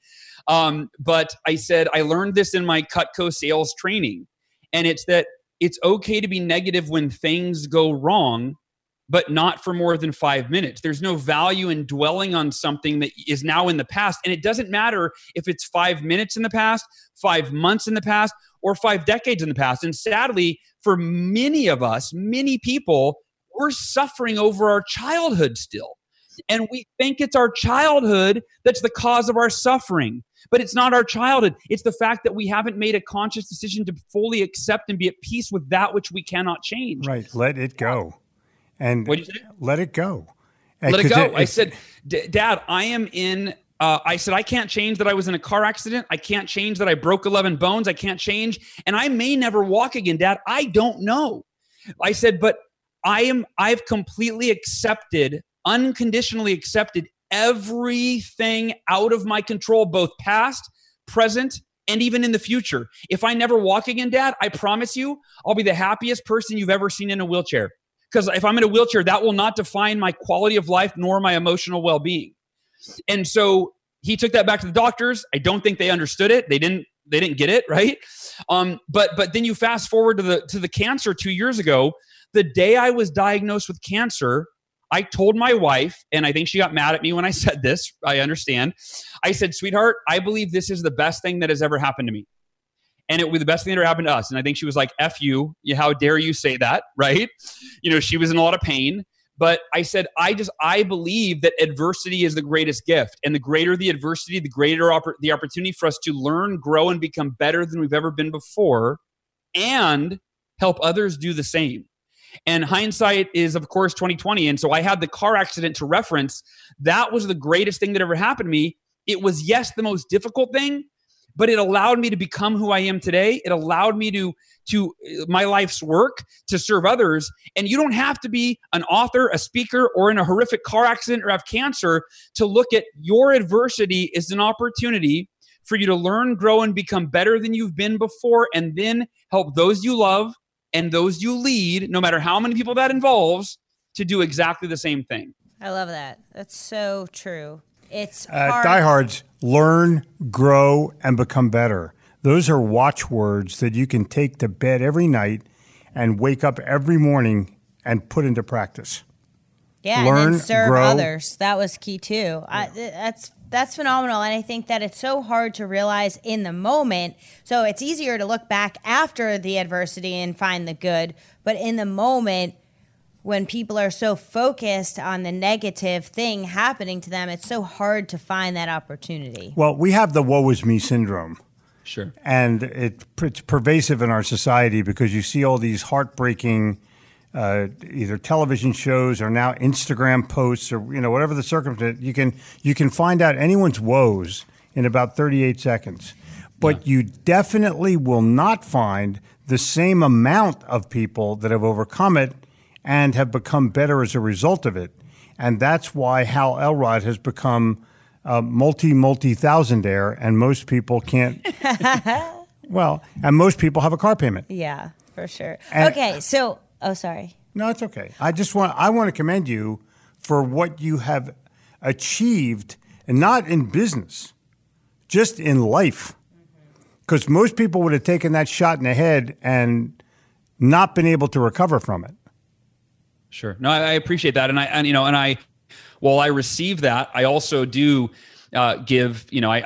But I said, I learned this in my Cutco sales training. And it's that it's okay to be negative when things go wrong, but not for more than 5 minutes. There's no value in dwelling on something that is now in the past. And it doesn't matter if it's 5 minutes in the past, 5 months in the past, or 5 decades in the past. And sadly, for many of us, many people, we're suffering over our childhood still. And we think it's our childhood that's the cause of our suffering. But it's not our childhood. It's the fact that we haven't made a conscious decision to fully accept and be at peace with that which we cannot change. Right. Let it go. And what'd you say? Let it go. Let it go. I said, Dad, I am in, I said, I can't change that I was in a car accident. I can't change that I broke 11 bones. I can't change. And I may never walk again, Dad. I don't know. I said, but I've completely accepted, unconditionally accepted everything out of my control, both past, present, and even in the future. If I never walk again, Dad, I promise you, I'll be the happiest person you've ever seen in a wheelchair. Because if I'm in a wheelchair, that will not define my quality of life nor my emotional well-being. And so he took that back to the doctors. I don't think they understood it. They didn't get it, right? But then you fast forward to the cancer 2 years ago. The day I was diagnosed with cancer, I told my wife, and I think she got mad at me when I said this. I understand. I said, sweetheart, I believe this is the best thing that has ever happened to me. And it was the best thing that ever happened to us. And I think she was like, F you, how dare you say that, right? She was in a lot of pain. But I said, I believe that adversity is the greatest gift. And the greater the adversity, the greater the opportunity for us to learn, grow, and become better than we've ever been before, and help others do the same. And hindsight is, of course, 2020. And so I had the car accident to reference. That was the greatest thing that ever happened to me. It was, yes, the most difficult thing, but it allowed me to become who I am today. It allowed me to my life's work to serve others. And you don't have to be an author, a speaker, or in a horrific car accident or have cancer to look at your adversity as an opportunity for you to learn, grow, and become better than you've been before, and then help those you love and those you lead, no matter how many people that involves, to do exactly the same thing. I love that. That's so true. It's hard. Diehards, learn, grow, and become better. Those are watchwords that you can take to bed every night and wake up every morning and put into practice. Yeah, learn, and then serve grow. others. That was key too. That's phenomenal, and I think that it's so hard to realize in the moment. So it's easier to look back after the adversity and find the good, but in the moment, when people are so focused on the negative thing happening to them, it's so hard to find that opportunity. Well, we have the woe is me syndrome. Sure. And it's pervasive in our society because you see all these heartbreaking either television shows or now Instagram posts or whatever the circumstance. You can find out anyone's woes in about 38 seconds. But you definitely will not find the same amount of people that have overcome it and have become better as a result of it. And that's why Hal Elrod has become multi-thousandaire, and most people can't. Well, and most people have a car payment. Yeah, for sure. And, okay, so sorry. No, it's okay. I want to commend you for what you have achieved, and not in business, just in life. Because most people would have taken that shot in the head and not been able to recover from it. Sure. No, I appreciate that, and while I receive that, I also do give.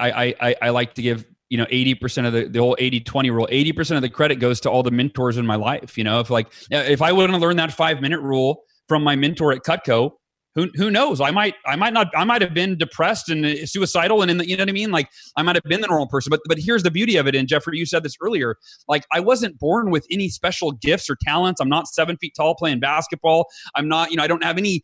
I like to give 80% of the whole 80-20 rule. 80% of the credit goes to all the mentors in my life. If I wouldn't have learned that 5-minute rule from my mentor at Cutco, who knows? I might have been depressed and suicidal, and you know what I mean? Like I might have been the normal person. But here's the beauty of it. And Jeffrey, you said this earlier. Like I wasn't born with any special gifts or talents. I'm not 7 feet tall playing basketball. I'm not. I don't have any.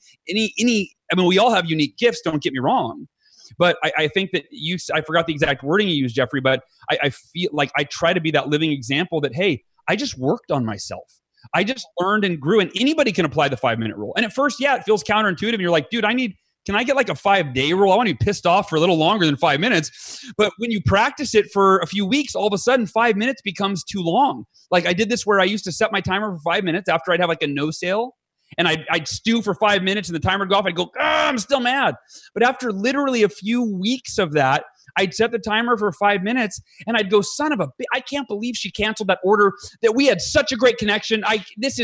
I mean, we all have unique gifts. Don't get me wrong. But I think that I forgot the exact wording you used, Jeffrey, but I feel like I try to be that living example that, hey, I just worked on myself. I just learned and grew, and anybody can apply the 5-minute rule. And at first, it feels counterintuitive. And you're like, dude, can I get like a 5-day rule? I want to be pissed off for a little longer than 5 minutes. But when you practice it for a few weeks, all of a sudden 5 minutes becomes too long. Like I did this where I used to set my timer for 5 minutes after I'd have like a no sale. And I'd stew for 5 minutes and the timer would go off. I'd go, I'm still mad. But after literally a few weeks of that, I'd set the timer for 5 minutes and I'd go, I can't believe she canceled that order that we had such a great connection. I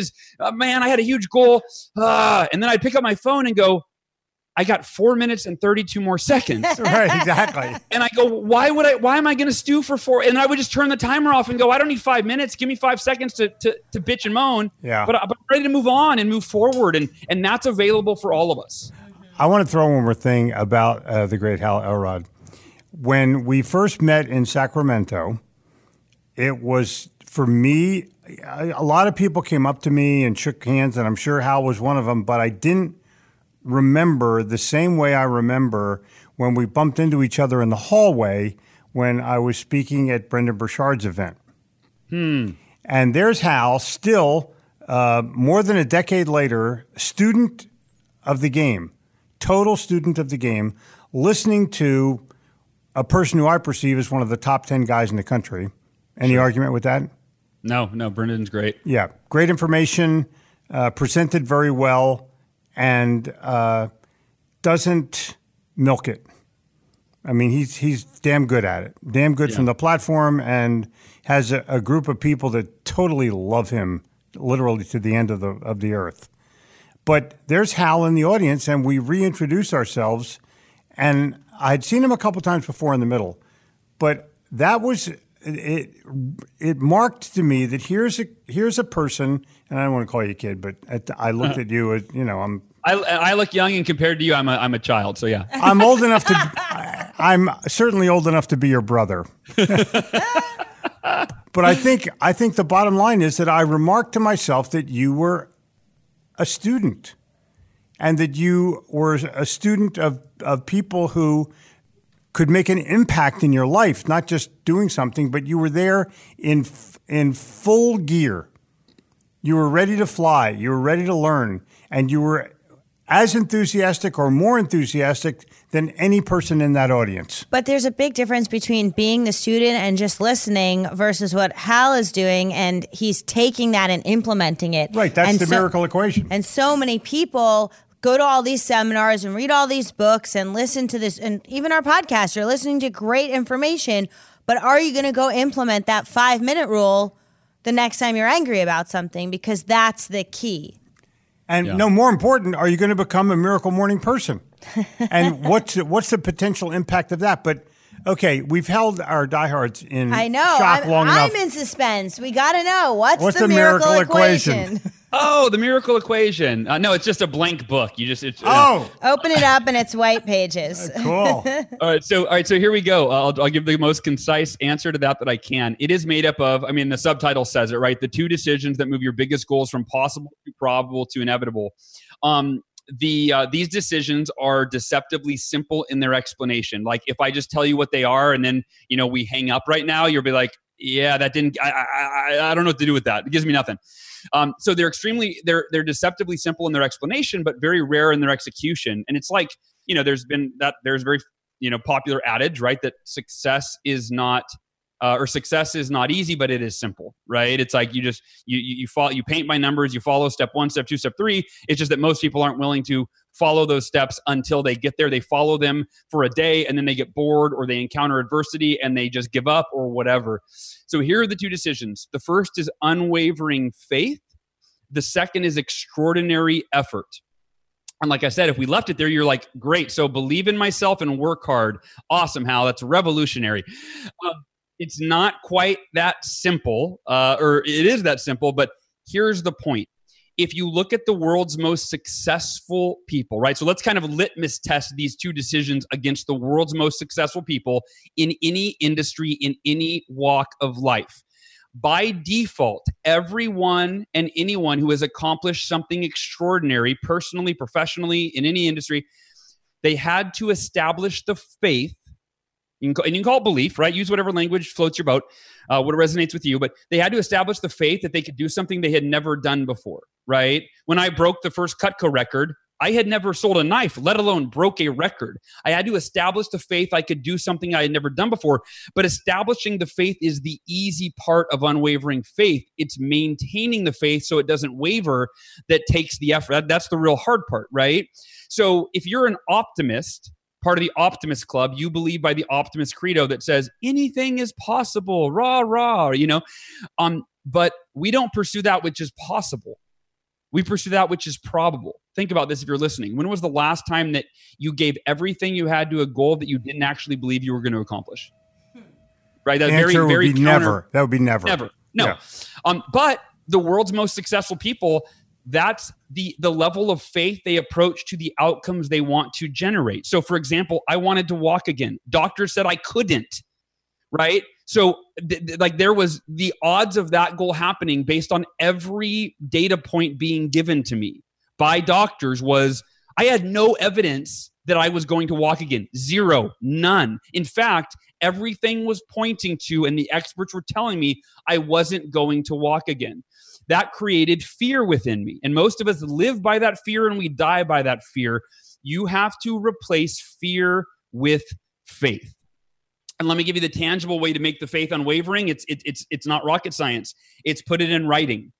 had a huge goal. And then I'd pick up my phone and go, I got 4 minutes and 32 more seconds. Right, exactly. And I go, why am I going to stew for 4? And I would just turn the timer off and go, I don't need 5 minutes. Give me 5 seconds to bitch and moan. Yeah. But I'm ready to move on and move forward. And that's available for all of us. I want to throw one more thing about the great Hal Elrod. When we first met in Sacramento, it was, for me, a lot of people came up to me and shook hands, and I'm sure Hal was one of them, but I didn't remember the same way I remember when we bumped into each other in the hallway when I was speaking at Brendan Burchard's event. And there's Hal, still more than a decade later, student of the game, total student of the game, listening to a person who I perceive as one of the top 10 guys in the country. Any argument with that? No, Brendan's great. Yeah, great information, presented very well, and doesn't milk it. I mean, he's damn good at it. Damn good from the platform, and has a group of people that totally love him, literally to the end of the earth. But there's Hal in the audience, and we reintroduce ourselves. And I'd seen him a couple times before in the middle, but that was it. It marked to me that here's a person, and I don't want to call you a kid, but I looked at you as I look young, and compared to you, I'm a child. So yeah, I'm old enough to. I'm certainly old enough to be your brother. But I think the bottom line is that I remarked to myself that you were a student, and that you were a student of people who could make an impact in your life, not just doing something, but you were there in full gear. You were ready to fly. You were ready to learn, and you were as enthusiastic or more enthusiastic than any person in that audience. But there's a big difference between being the student and just listening versus what Hal is doing, and he's taking that and implementing it. Right, that's the miracle equation. And so many people go to all these seminars and read all these books and listen to this, and even our podcast, you're listening to great information, but are you going to go implement that 5-minute rule the next time you're angry about something? Because that's the key. And no, more important, are you going to become a miracle morning person? And what's the potential impact of that? But okay, we've held our diehards in shock long enough. I'm in suspense. We got to know what's the miracle equation? Oh, the miracle equation. No, it's just a blank book. Open it up and it's white pages. Cool. All right. So here we go. I'll give the most concise answer to that I can. It is made up of, the subtitle says it, right? The 2 decisions that move your biggest goals from possible to probable to inevitable. These decisions are deceptively simple in their explanation. Like if I just tell you what they are and then, we hang up right now, you'll be like, yeah, that didn't, I don't know what to do with that. It gives me nothing. So they're deceptively simple in their explanation, but very rare in their execution. And it's like, there's very, popular adage, right? That success is not easy, but it is simple, right? It's like you paint by numbers, you follow step 1, step 2, step 3. It's just that most people aren't willing to follow those steps until they get there. They follow them for a day and then they get bored or they encounter adversity and they just give up or whatever. So here are the 2 decisions. The first is unwavering faith. The second is extraordinary effort. And like I said, if we left it there, you're like, great. So believe in myself and work hard. Awesome, Hal. That's revolutionary. It's not quite that simple, or it is that simple, but here's the point. If you look at the world's most successful people, right? So let's kind of litmus test these 2 decisions against the world's most successful people in any industry, in any walk of life. By default, everyone and anyone who has accomplished something extraordinary, personally, professionally, in any industry, they had to establish the faith. You can call it belief, right? Use whatever language floats your boat, what resonates with you. But they had to establish the faith that they could do something they had never done before, right? When I broke the first Cutco record, I had never sold a knife, let alone broke a record. I had to establish the faith I could do something I had never done before. But establishing the faith is the easy part of unwavering faith. It's maintaining the faith so it doesn't waver that takes the effort. That's the real hard part, right? So if you're an optimist, part of the Optimist Club, you believe by the Optimist Credo that says anything is possible, rah, rah, but we don't pursue that which is possible. We pursue that which is probable. Think about this if you're listening. When was the last time that you gave everything you had to a goal that you didn't actually believe you were going to accomplish? Right? That answer would be never. That would be never. Never. No. Yeah. But the world's most successful people, that's the level of faith they approach to the outcomes they want to generate. So for example, I wanted to walk again. Doctors said I couldn't, right? So there was the odds of that goal happening based on every data point being given to me by doctors was I had no evidence that I was going to walk again. Zero, none. In fact, everything was pointing to, and the experts were telling me I wasn't going to walk again. That created fear within me. And most of us live by that fear and we die by that fear. You have to replace fear with faith. And let me give you the tangible way to make the faith unwavering. It's not rocket science. It's put it in writing.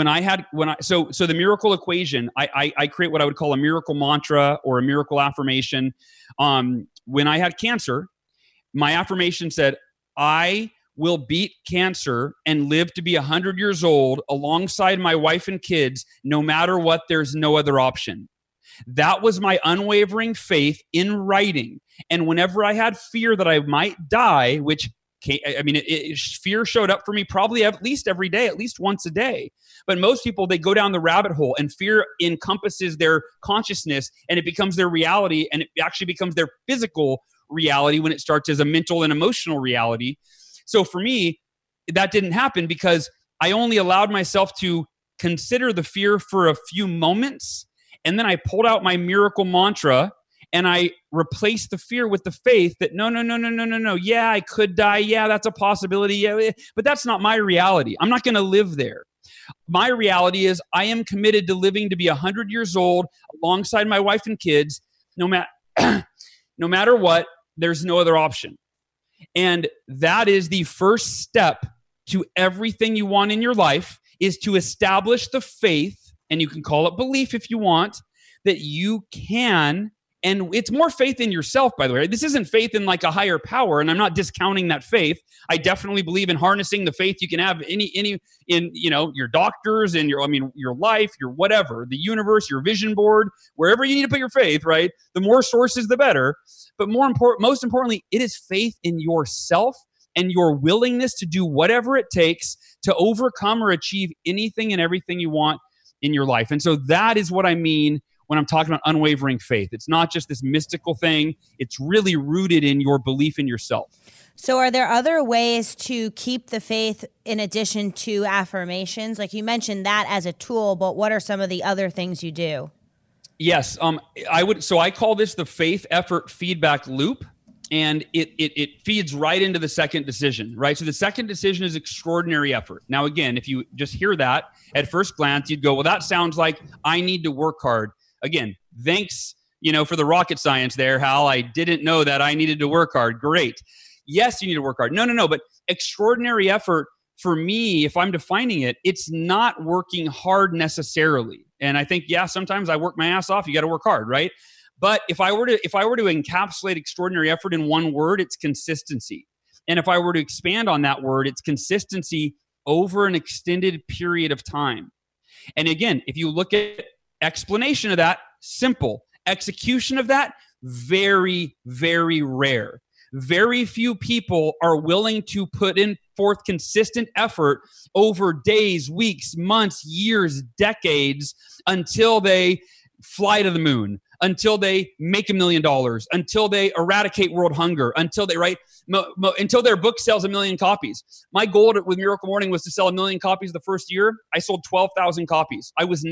So the miracle equation, I create what I would call a miracle mantra or a miracle affirmation. When I had cancer, my affirmation said, I will beat cancer and live to be 100 years old alongside my wife and kids. No matter what, there's no other option. That was my unwavering faith in writing. And whenever I had fear that I might die, which fear showed up for me probably at least every day, at least once a day. But most people, they go down the rabbit hole and fear encompasses their consciousness and it becomes their reality, and it actually becomes their physical reality when it starts as a mental and emotional reality. So for me, that didn't happen because I only allowed myself to consider the fear for a few moments. And then I pulled out my miracle mantra and I replaced the fear with the faith that no. Yeah, I could die. Yeah, that's a possibility. Yeah, but that's not my reality. I'm not going to live there. My reality is I am committed to living to be 100 years old alongside my wife and kids. No matter what, there's no other option. And that is the first step to everything you want in your life, is to establish the faith, and you can call it belief if you want, that you can And it's more faith in yourself, by the way. This isn't faith in like a higher power, and I'm not discounting that faith. I definitely believe in harnessing the faith you can have in your doctors and your life, your whatever, the universe, your vision board, wherever you need to put your faith, right? The more sources, the better. But most importantly, it is faith in yourself and your willingness to do whatever it takes to overcome or achieve anything and everything you want in your life. And so that is what I mean when I'm talking about unwavering faith. It's not just this mystical thing. It's really rooted in your belief in yourself. So are there other ways to keep the faith in addition to affirmations? Like you mentioned that as a tool, but what are some of the other things you do? Yes. I call this the faith effort feedback loop. And it feeds right into the second decision, right? So the second decision is extraordinary effort. Now, again, if you just hear that at first glance, you'd go, well, that sounds like I need to work hard. Again, thanks, for the rocket science there, Hal. I didn't know that I needed to work hard. Great. Yes, you need to work hard. No. But extraordinary effort for me, if I'm defining it, it's not working hard necessarily. And I think, sometimes I work my ass off. You got to work hard, right? But if I were to encapsulate extraordinary effort in one word, it's consistency. And if I were to expand on that word, it's consistency over an extended period of time. And again, if you look at explanation of that, simple. Execution of that, very, very rare. Very few people are willing to put in forth consistent effort over days, weeks, months, years, decades until they fly to the moon, until they make $1 million, until they eradicate world hunger, until their book sells 1 million copies. My goal with Miracle Morning was to sell 1 million copies the first year. I sold 12,000 copies. I was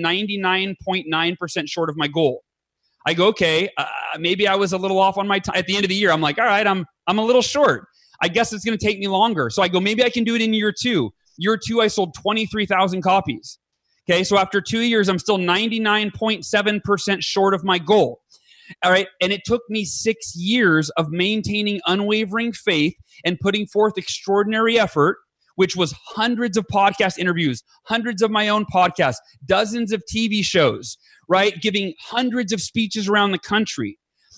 99.9% short of my goal. I go, okay, maybe I was a little off on my time. At the end of the year, I'm like, all right, I'm a little short. I guess it's going to take me longer. So I go, maybe I can do it in year 2. Year 2, I sold 23,000 copies. Okay, so after 2 years, I'm still 99.7% short of my goal. All right, and it took me 6 years of maintaining unwavering faith and putting forth extraordinary effort, which was hundreds of podcast interviews, hundreds of my own podcasts, dozens of TV shows, right? Giving hundreds of speeches around the country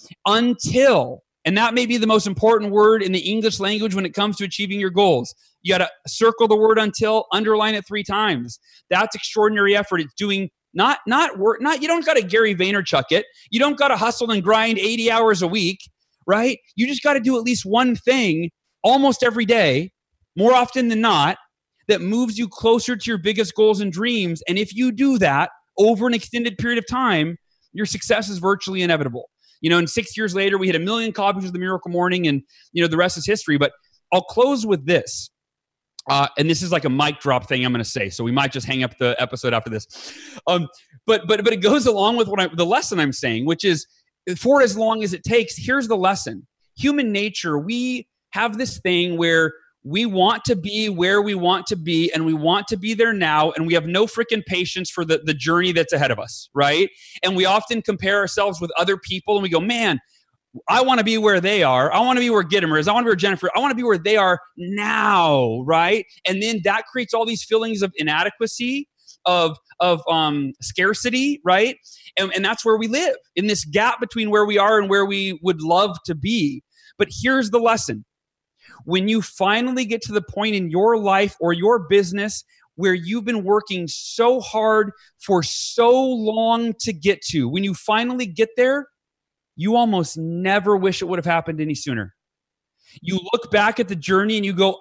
until, and that may be the most important word in the English language when it comes to achieving your goals. You got to circle the word until, underline it 3 times. That's extraordinary effort. It's doing not work, you don't got to Gary Vaynerchuk it. You don't got to hustle and grind 80 hours a week, right? You just got to do at least one thing almost every day, more often than not, that moves you closer to your biggest goals and dreams. And if you do that over an extended period of time, your success is virtually inevitable. And 6 years later, we hit 1 million copies of the Miracle Morning, and the rest is history. But I'll close with this. And this is like a mic drop thing I'm going to say, so we might just hang up the episode after this. But it goes along with the lesson I'm saying, which is, for as long as it takes, here's the lesson. Human nature, we have this thing where we want to be where we want to be, and we want to be there now, and we have no freaking patience for the journey that's ahead of us, right? And we often compare ourselves with other people, and we go, man, I want to be where they are. I want to be where Gittimer is. I want to be where Jennifer. I want to be where they are now, right? And then that creates all these feelings of inadequacy, of scarcity, right? And that's where we live, in this gap between where we are and where we would love to be. But here's the lesson. When you finally get to the point in your life or your business where you've been working so hard for so long to get to, when you finally get there, you almost never wish it would have happened any sooner. You look back at the journey and you go,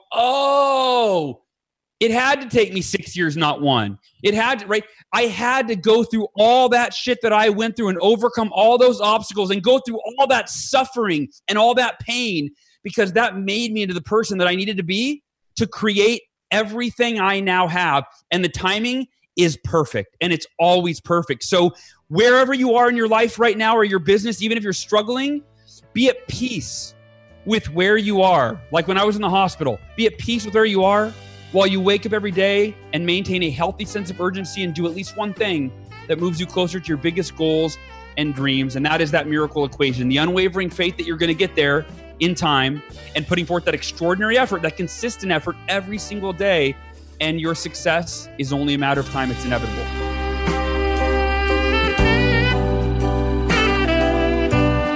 oh, it had to take me 6 years, not 1. It had to, right? I had to go through all that shit that I went through and overcome all those obstacles and go through all that suffering and all that pain, because that made me into the person that I needed to be to create everything I now have. And the timing is perfect, and it's always perfect. So wherever you are in your life right now or your business, even if you're struggling, be at peace with where you are. Like when I was in the hospital, be at peace with where you are while you wake up every day and maintain a healthy sense of urgency and do at least one thing that moves you closer to your biggest goals and dreams. And that is that miracle equation, the unwavering faith that you're going to get there in time, and putting forth that extraordinary effort, that consistent effort every single day. And your success is only a matter of time. It's inevitable.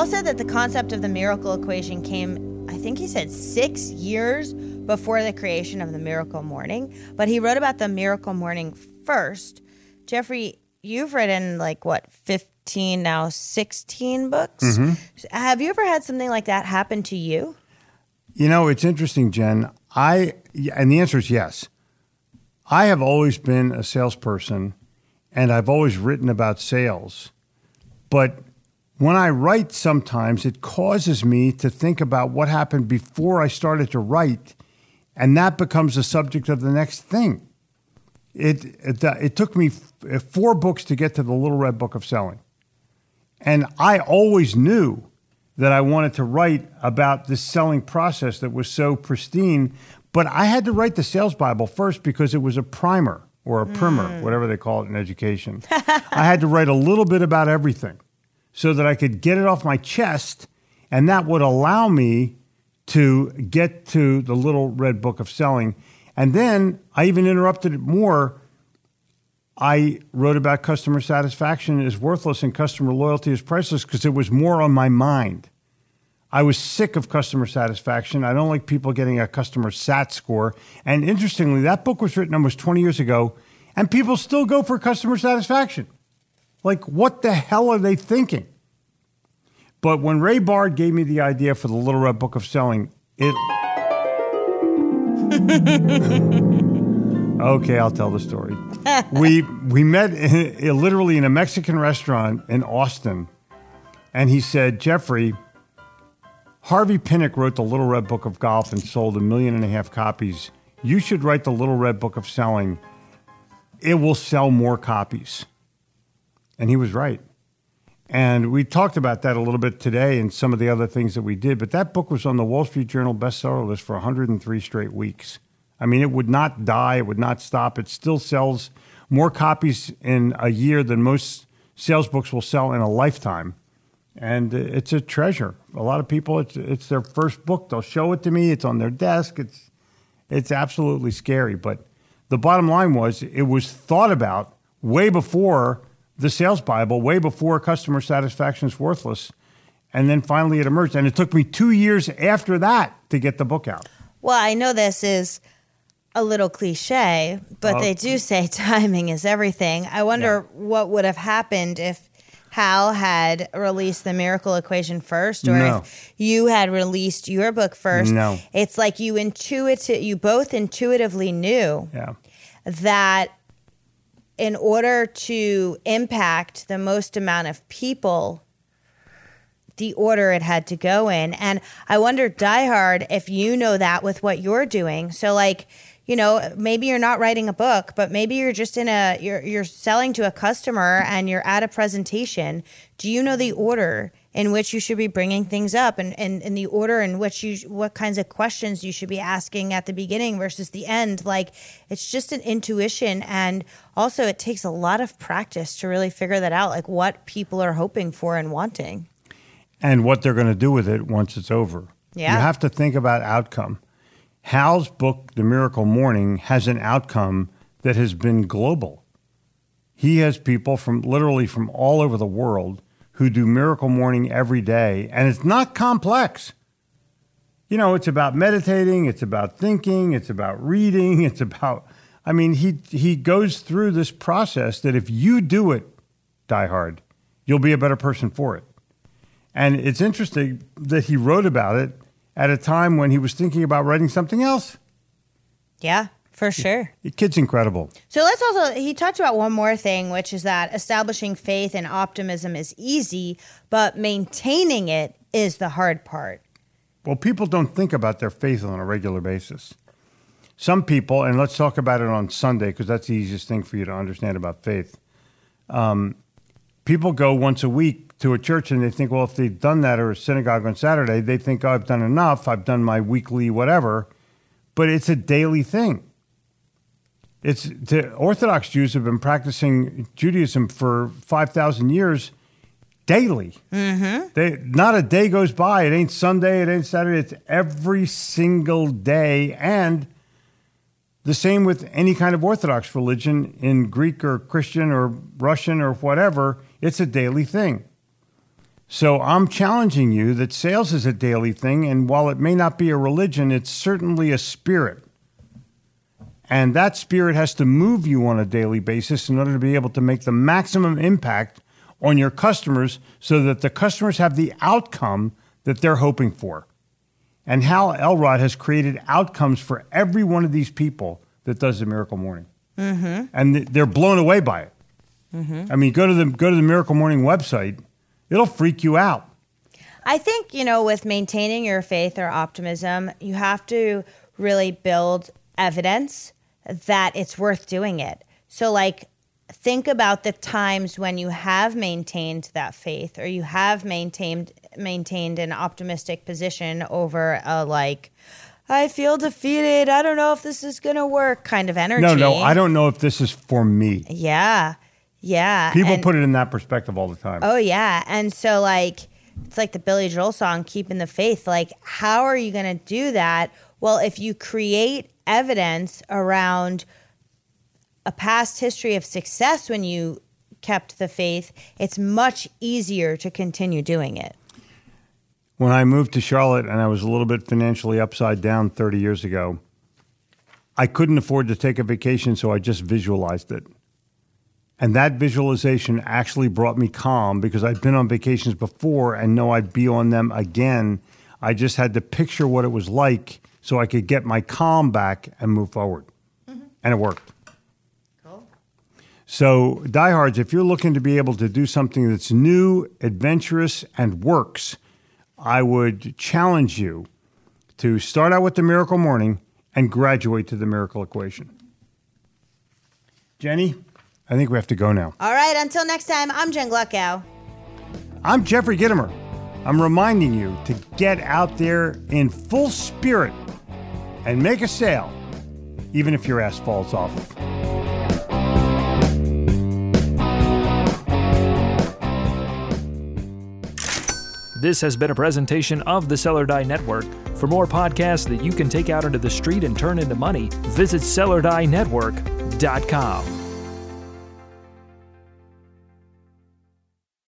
said that the concept of the miracle equation came, I think he said 6 years before the creation of the miracle morning, but he wrote about the miracle morning first. Jeffrey, you've written 15, now 16 books. Mm-hmm. Have you ever had something like that happen to you? It's interesting, Jen. And the answer is yes. I have always been a salesperson, and I've always written about sales. But when I write, sometimes it causes me to think about what happened before I started to write, and that becomes the subject of the next thing. It took me 4 books to get to the Little Red Book of Selling. And I always knew that I wanted to write about this selling process that was so pristine, but I had to write the Sales Bible first because it was a primer or a primer, whatever they call it in education. I had to write a little bit about everything so that I could get it off my chest, and that would allow me to get to the Little Red Book of Selling. And then I even interrupted it more. I wrote about customer satisfaction is worthless and customer loyalty is priceless because it was more on my mind. I was sick of customer satisfaction. I don't like people getting a customer sat score. And interestingly, that book was written almost 20 years ago, and people still go for customer satisfaction. What the hell are they thinking? But when Ray Bard gave me the idea for the Little Red Book of Selling, Okay, I'll tell the story. We met literally in a Mexican restaurant in Austin, and he said, Jeffrey, Harvey Pinnock wrote the Little Red Book of Golf and sold 1.5 million copies. You should write the Little Red Book of Selling. It will sell more copies. And he was right. And we talked about that a little bit today and some of the other things that we did, but that book was on the Wall Street Journal bestseller list for 103 straight weeks. I mean, it would not die. It would not stop. It still sells more copies in a year than most sales books will sell in a lifetime. And it's a treasure. A lot of people, it's their first book. They'll show it to me. It's on their desk. It's absolutely scary. But the bottom line was it was thought about way before the Sales Bible, way before Customer Satisfaction is Worthless. And then finally it emerged. And it took me 2 years after that to get the book out. Well, I know this is a little cliche, but they do say timing is everything. I wonder what would have happened if Hal had released the Miracle Equation first, or if you had released your book first. No. It's like you both intuitively knew that in order to impact the most amount of people, the order it had to go in. And I wonder, Die Hard, if you know that with what you're doing. So maybe you're not writing a book, but maybe you're just you're selling to a customer and you're at a presentation. Do you know the order in which you should be bringing things up and the order in which what kinds of questions you should be asking at the beginning versus the end? It's just an intuition. And also it takes a lot of practice to really figure that out, what people are hoping for and wanting. And what they're going to do with it once it's over. Yeah. You have to think about outcome. Hal's book, The Miracle Morning, has an outcome that has been global. He has people from all over the world who do Miracle Morning every day, and it's not complex. It's about meditating, it's about thinking, it's about reading, he goes through this process that if you do it, Die Hard, you'll be a better person for it. And it's interesting that he wrote about it at a time when he was thinking about writing something else. Yeah, for sure. The kid's incredible. So he talked about one more thing, which is that establishing faith and optimism is easy, but maintaining it is the hard part. Well, people don't think about their faith on a regular basis. Some people, and let's talk about it on Sunday, because that's the easiest thing for you to understand about faith. People go once a week to a church and they think, well, if they've done that, or a synagogue on Saturday, they think, I've done enough. I've done my weekly whatever. But it's a daily thing. The Orthodox Jews have been practicing for 5,000 years daily. Mm-hmm. Not a day goes by. It ain't Sunday. It ain't Saturday. It's every single day. And the same with any kind of Orthodox religion in Greek or Christian or Russian or whatever. It's a daily thing. So I'm challenging you that sales is a daily thing, and while it may not be a religion, it's certainly a spirit. And that spirit has to move you on a daily basis in order to be able to make the maximum impact on your customers so that the customers have the outcome that they're hoping for. And Hal Elrod has created outcomes for every one of these people that does the Miracle Morning. Mm-hmm. And they're blown away by it. Mm-hmm. I mean, go to the Miracle Morning website. It'll freak you out. I think, with maintaining your faith or optimism, you have to really build evidence that it's worth doing it. So, think about the times when you have maintained that faith or you have maintained an optimistic position over I feel defeated, I don't know if this is going to work kind of energy. No, I don't know if this is for me. Yeah. People put it in that perspective all the time. Oh, yeah. And so, it's like the Billy Joel song, Keeping the Faith. How are you going to do that? Well, if you create evidence around a past history of success when you kept the faith, it's much easier to continue doing it. When I moved to Charlotte and I was a little bit financially upside down 30 years ago, I couldn't afford to take a vacation, so I just visualized it. And that visualization actually brought me calm because I'd been on vacations before and know I'd be on them again. I just had to picture what it was like so I could get my calm back and move forward. Mm-hmm. And it worked. Cool. So, diehards, if you're looking to be able to do something that's new, adventurous, and works, I would challenge you to start out with the Miracle Morning and graduate to the Miracle Equation. Jenny, I think we have to go now. All right, until next time, I'm Jen Gluckow. I'm Jeffrey Gitomer. I'm reminding you to get out there in full spirit and make a sale, even if your ass falls off. This has been a presentation of the Seller Die Network. For more podcasts that you can take out into the street and turn into money, visit SellerDieNetwork.com.